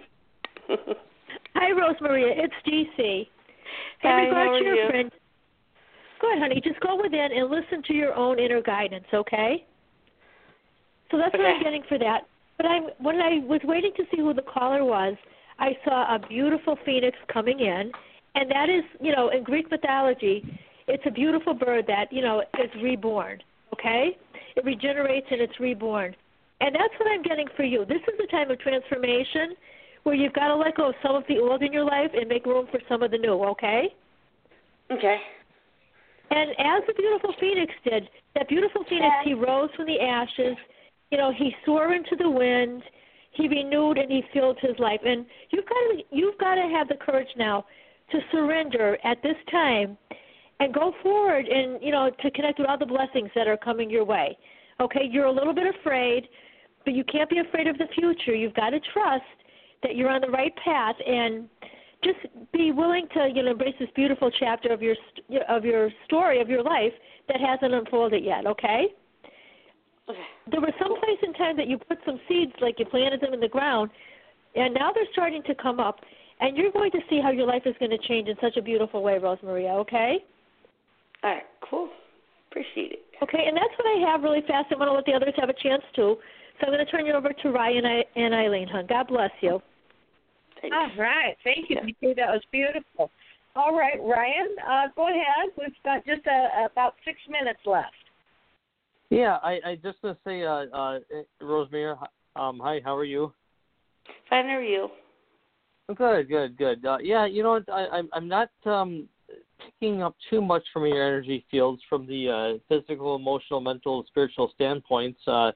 Speaker 3: Hi, Rosemaria. It's GC.
Speaker 10: Hi,
Speaker 3: In regard
Speaker 10: how are
Speaker 3: to your
Speaker 10: you?
Speaker 3: friend, go ahead, honey. Just go within and listen to your own inner guidance, okay? So that's what I'm getting for that. But when I was waiting to see who the caller was, I saw a beautiful phoenix coming in, and that is, in Greek mythology, it's a beautiful bird that, is reborn, okay? It regenerates and it's reborn. And that's what I'm getting for you. This is a time of transformation where you've got to let go of some of the old in your life and make room for some of the new, okay?
Speaker 10: Okay.
Speaker 3: And as the beautiful phoenix did, that beautiful phoenix, he rose from the ashes. He soared into the wind. He renewed and he filled his life. And you've got to have the courage now to surrender at this time and go forward and, to connect with all the blessings that are coming your way. Okay, you're a little bit afraid, but you can't be afraid of the future. You've got to trust that you're on the right path and just be willing to, embrace this beautiful chapter of your story of your life that hasn't unfolded yet, okay?
Speaker 10: Okay.
Speaker 3: There was some place in time that you put some seeds, like you planted them in the ground, and now they're starting to come up, and you're going to see how your life is going to change in such a beautiful way, Rosemaria, okay?
Speaker 10: All right, cool. Appreciate it.
Speaker 3: Okay, and that's what I have really fast. I want to let the others have a chance too. So I'm going to turn you over to Ryan and Eileen, hon. God bless you.
Speaker 10: Thanks.
Speaker 2: All right. Thank you. That was beautiful. All right, Ryan, go ahead. We've got just about 6 minutes left.
Speaker 4: Yeah, I just want to say, Rosemary, hi, how are you?
Speaker 10: Fine, how are you?
Speaker 4: Good. Yeah, you know what, I'm not picking up too much from your energy fields from the physical, emotional, mental, spiritual standpoints. A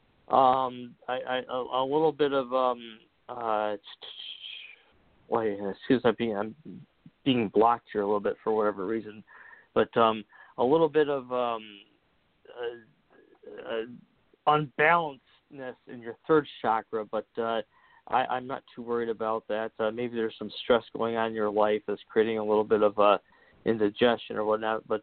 Speaker 4: little bit of excuse me, I'm being blocked here a little bit for whatever reason, but a little bit of unbalancedness in your third chakra, but I'm not too worried about that. Maybe there's some stress going on in your life that's creating a little bit of indigestion or whatnot, but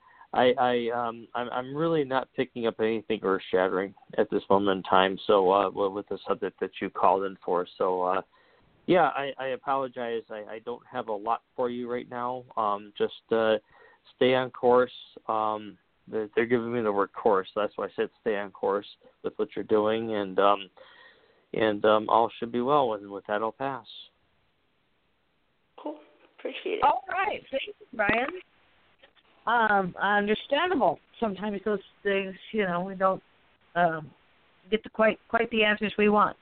Speaker 4: I'm really not picking up anything earth-shattering at this moment in time. So with the subject that you called in for, so yeah, I apologize. I don't have a lot for you right now. Just stay on course. They're giving me the word course. So that's why I said stay on course with what you're doing, and all should be well. And with that, I'll pass.
Speaker 10: Cool. Appreciate it.
Speaker 2: All right. Thank you, Brian. Understandable. Sometimes those things, we don't get to quite the answers we want.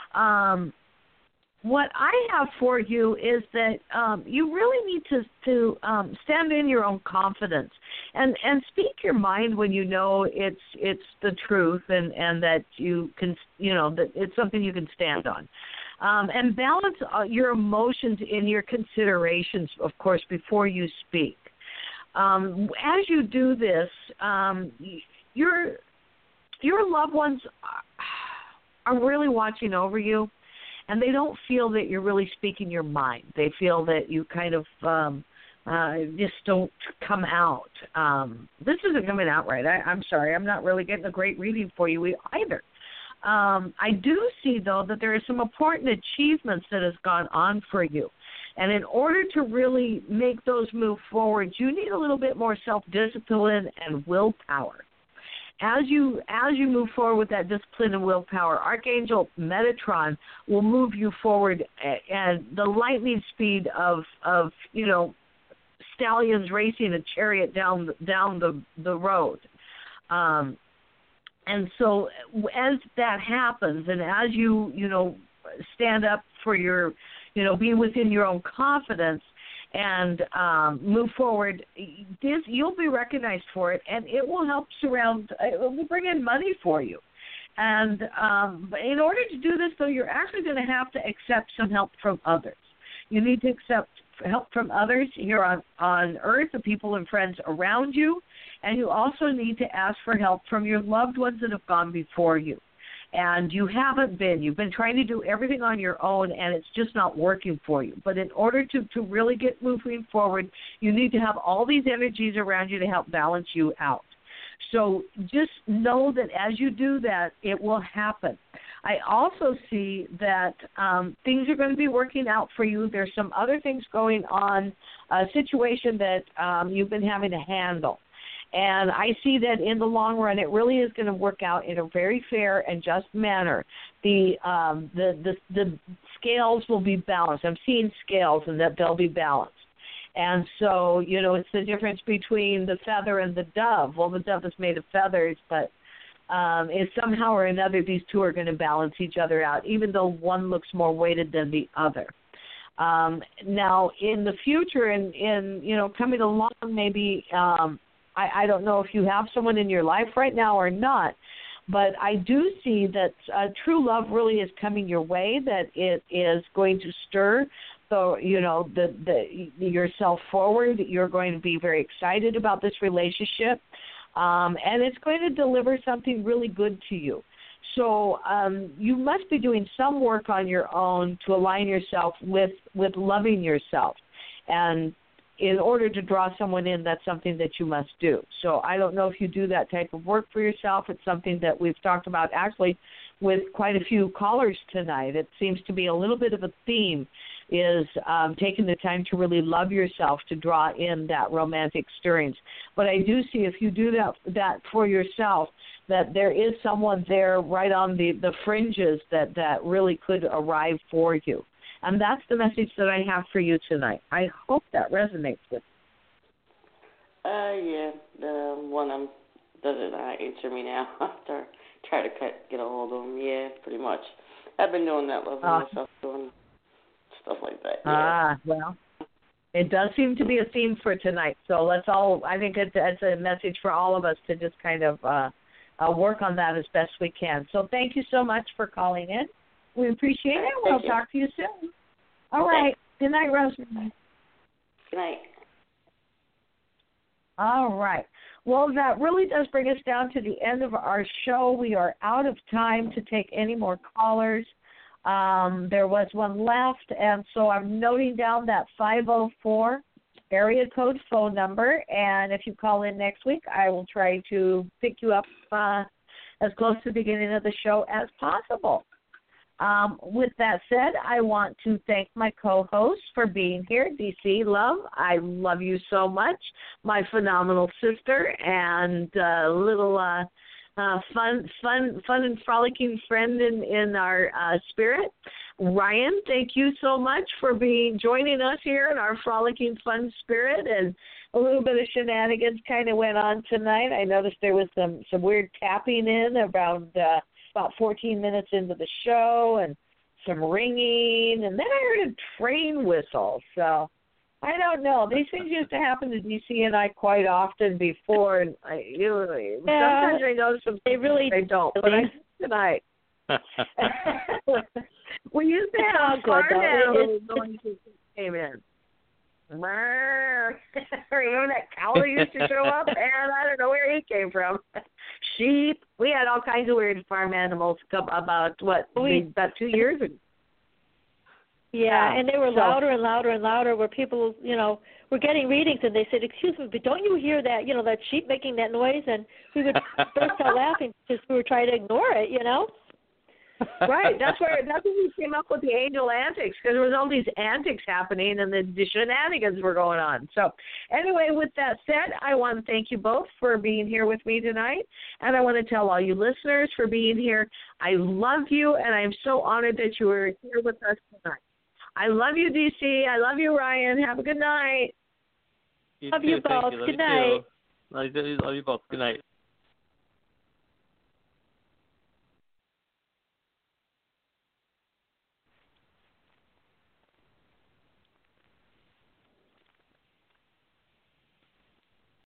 Speaker 2: What I have for you is that you really need to stand in your own confidence and speak your mind when you know it's the truth and that you can, that it's something you can stand on. And balance your emotions in your considerations, of course, before you speak. As you do this, your loved ones are really watching over you. And they don't feel that you're really speaking your mind. They feel that you kind of just don't come out. This isn't coming out right. I'm sorry. I'm not really getting a great reading for you either. I do see, though, that there are some important achievements that has gone on for you. And in order to really make those move forward, you need a little bit more self-discipline and willpower. As you move forward with that discipline and willpower, Archangel Metatron will move you forward at the lightning speed of stallions racing a chariot down the road. And so as that happens, and as you stand up for your be within your own confidence and move forward, you'll be recognized for it, and it will help it will bring in money for you. And but in order to do this, though, you're actually going to have to accept some help from others. You need to accept help from others here on Earth, the people and friends around you, and you also need to ask for help from your loved ones that have gone before you. And you've been trying to do everything on your own, and it's just not working for you. But in order to really get moving forward, you need to have all these energies around you to help balance you out. So just know that as you do that, it will happen. I also see that things are going to be working out for you. There's some other things going on, a situation that you've been having to handle. And I see that in the long run, it really is going to work out in a very fair and just manner. The scales will be balanced. I'm seeing scales, and that they'll be balanced. And so, it's the difference between the feather and the dove. Well, the dove is made of feathers, but it's somehow or another these two are going to balance each other out, even though one looks more weighted than the other. Now, in the future, and coming along, maybe I don't know if you have someone in your life right now or not, but I do see that true love really is coming your way, that it is going to stir yourself forward. You're going to be very excited about this relationship, and it's going to deliver something really good to you. So you must be doing some work on your own to align yourself with loving yourself. And in order to draw someone in, that's something that you must do. So I don't know if you do that type of work for yourself. It's something that we've talked about actually with quite a few callers tonight. It seems to be a little bit of a theme, is taking the time to really love yourself to draw in that romantic stirrings. But I do see if you do that for yourself, that there is someone there right on the fringes that really could arrive for you. And that's the message that I have for you tonight. I hope that resonates with you.
Speaker 10: Yeah, the one doesn't answer me now. I have to try to get a hold of him. Yeah, pretty much. I've been doing that, loving myself, doing stuff like that. Yeah.
Speaker 2: Well, it does seem to be a theme for tonight. So I think it's a message for all of us to just kind of work on that as best we can. So thank you so much for calling in. We appreciate it. We'll talk to you soon. All right. Good night, Rosemary.
Speaker 10: Good night.
Speaker 2: All right. Well, that really does bring us down to the end of our show. We are out of time to take any more callers. There was one left, and so I'm noting down that 504 area code phone number, and if you call in next week, I will try to pick you up as close to the beginning of the show as possible. With that said, I want to thank my co-host for being here, DC Love. I love you so much, my phenomenal sister and little fun and frolicking friend in our spirit. Ryan, thank you so much for joining us here in our frolicking fun spirit, and a little bit of shenanigans kind of went on tonight. I noticed there was some weird tapping in around about 14 minutes into the show, and some ringing, and then I heard a train whistle. So I don't know. These things used to happen to DC and I quite often before, and sometimes I notice them. They don't. But tonight. We used to have farm animals noises came in. Remember that cow that used to show up? And I don't know where he came from. Sheep. We had all kinds of weird farm animals about 2 years ago.
Speaker 3: Yeah, and they were louder and louder and louder, where people, were getting readings, and they said, "Excuse me, but don't you hear that, that sheep making that noise?" And we would burst out laughing because we were trying to ignore it,
Speaker 2: Right, that's when we came up with the angel antics, because there was all these antics happening and the shenanigans were going on. So anyway, with that said, I want to thank you both for being here with me tonight, and I want to tell all you listeners for being here. I love you, and I'm so honored that you were here with us tonight. I love you, DC. I love you, Ryan. Have a good night.
Speaker 3: Love you both. Good night.
Speaker 4: Love you both. Good night.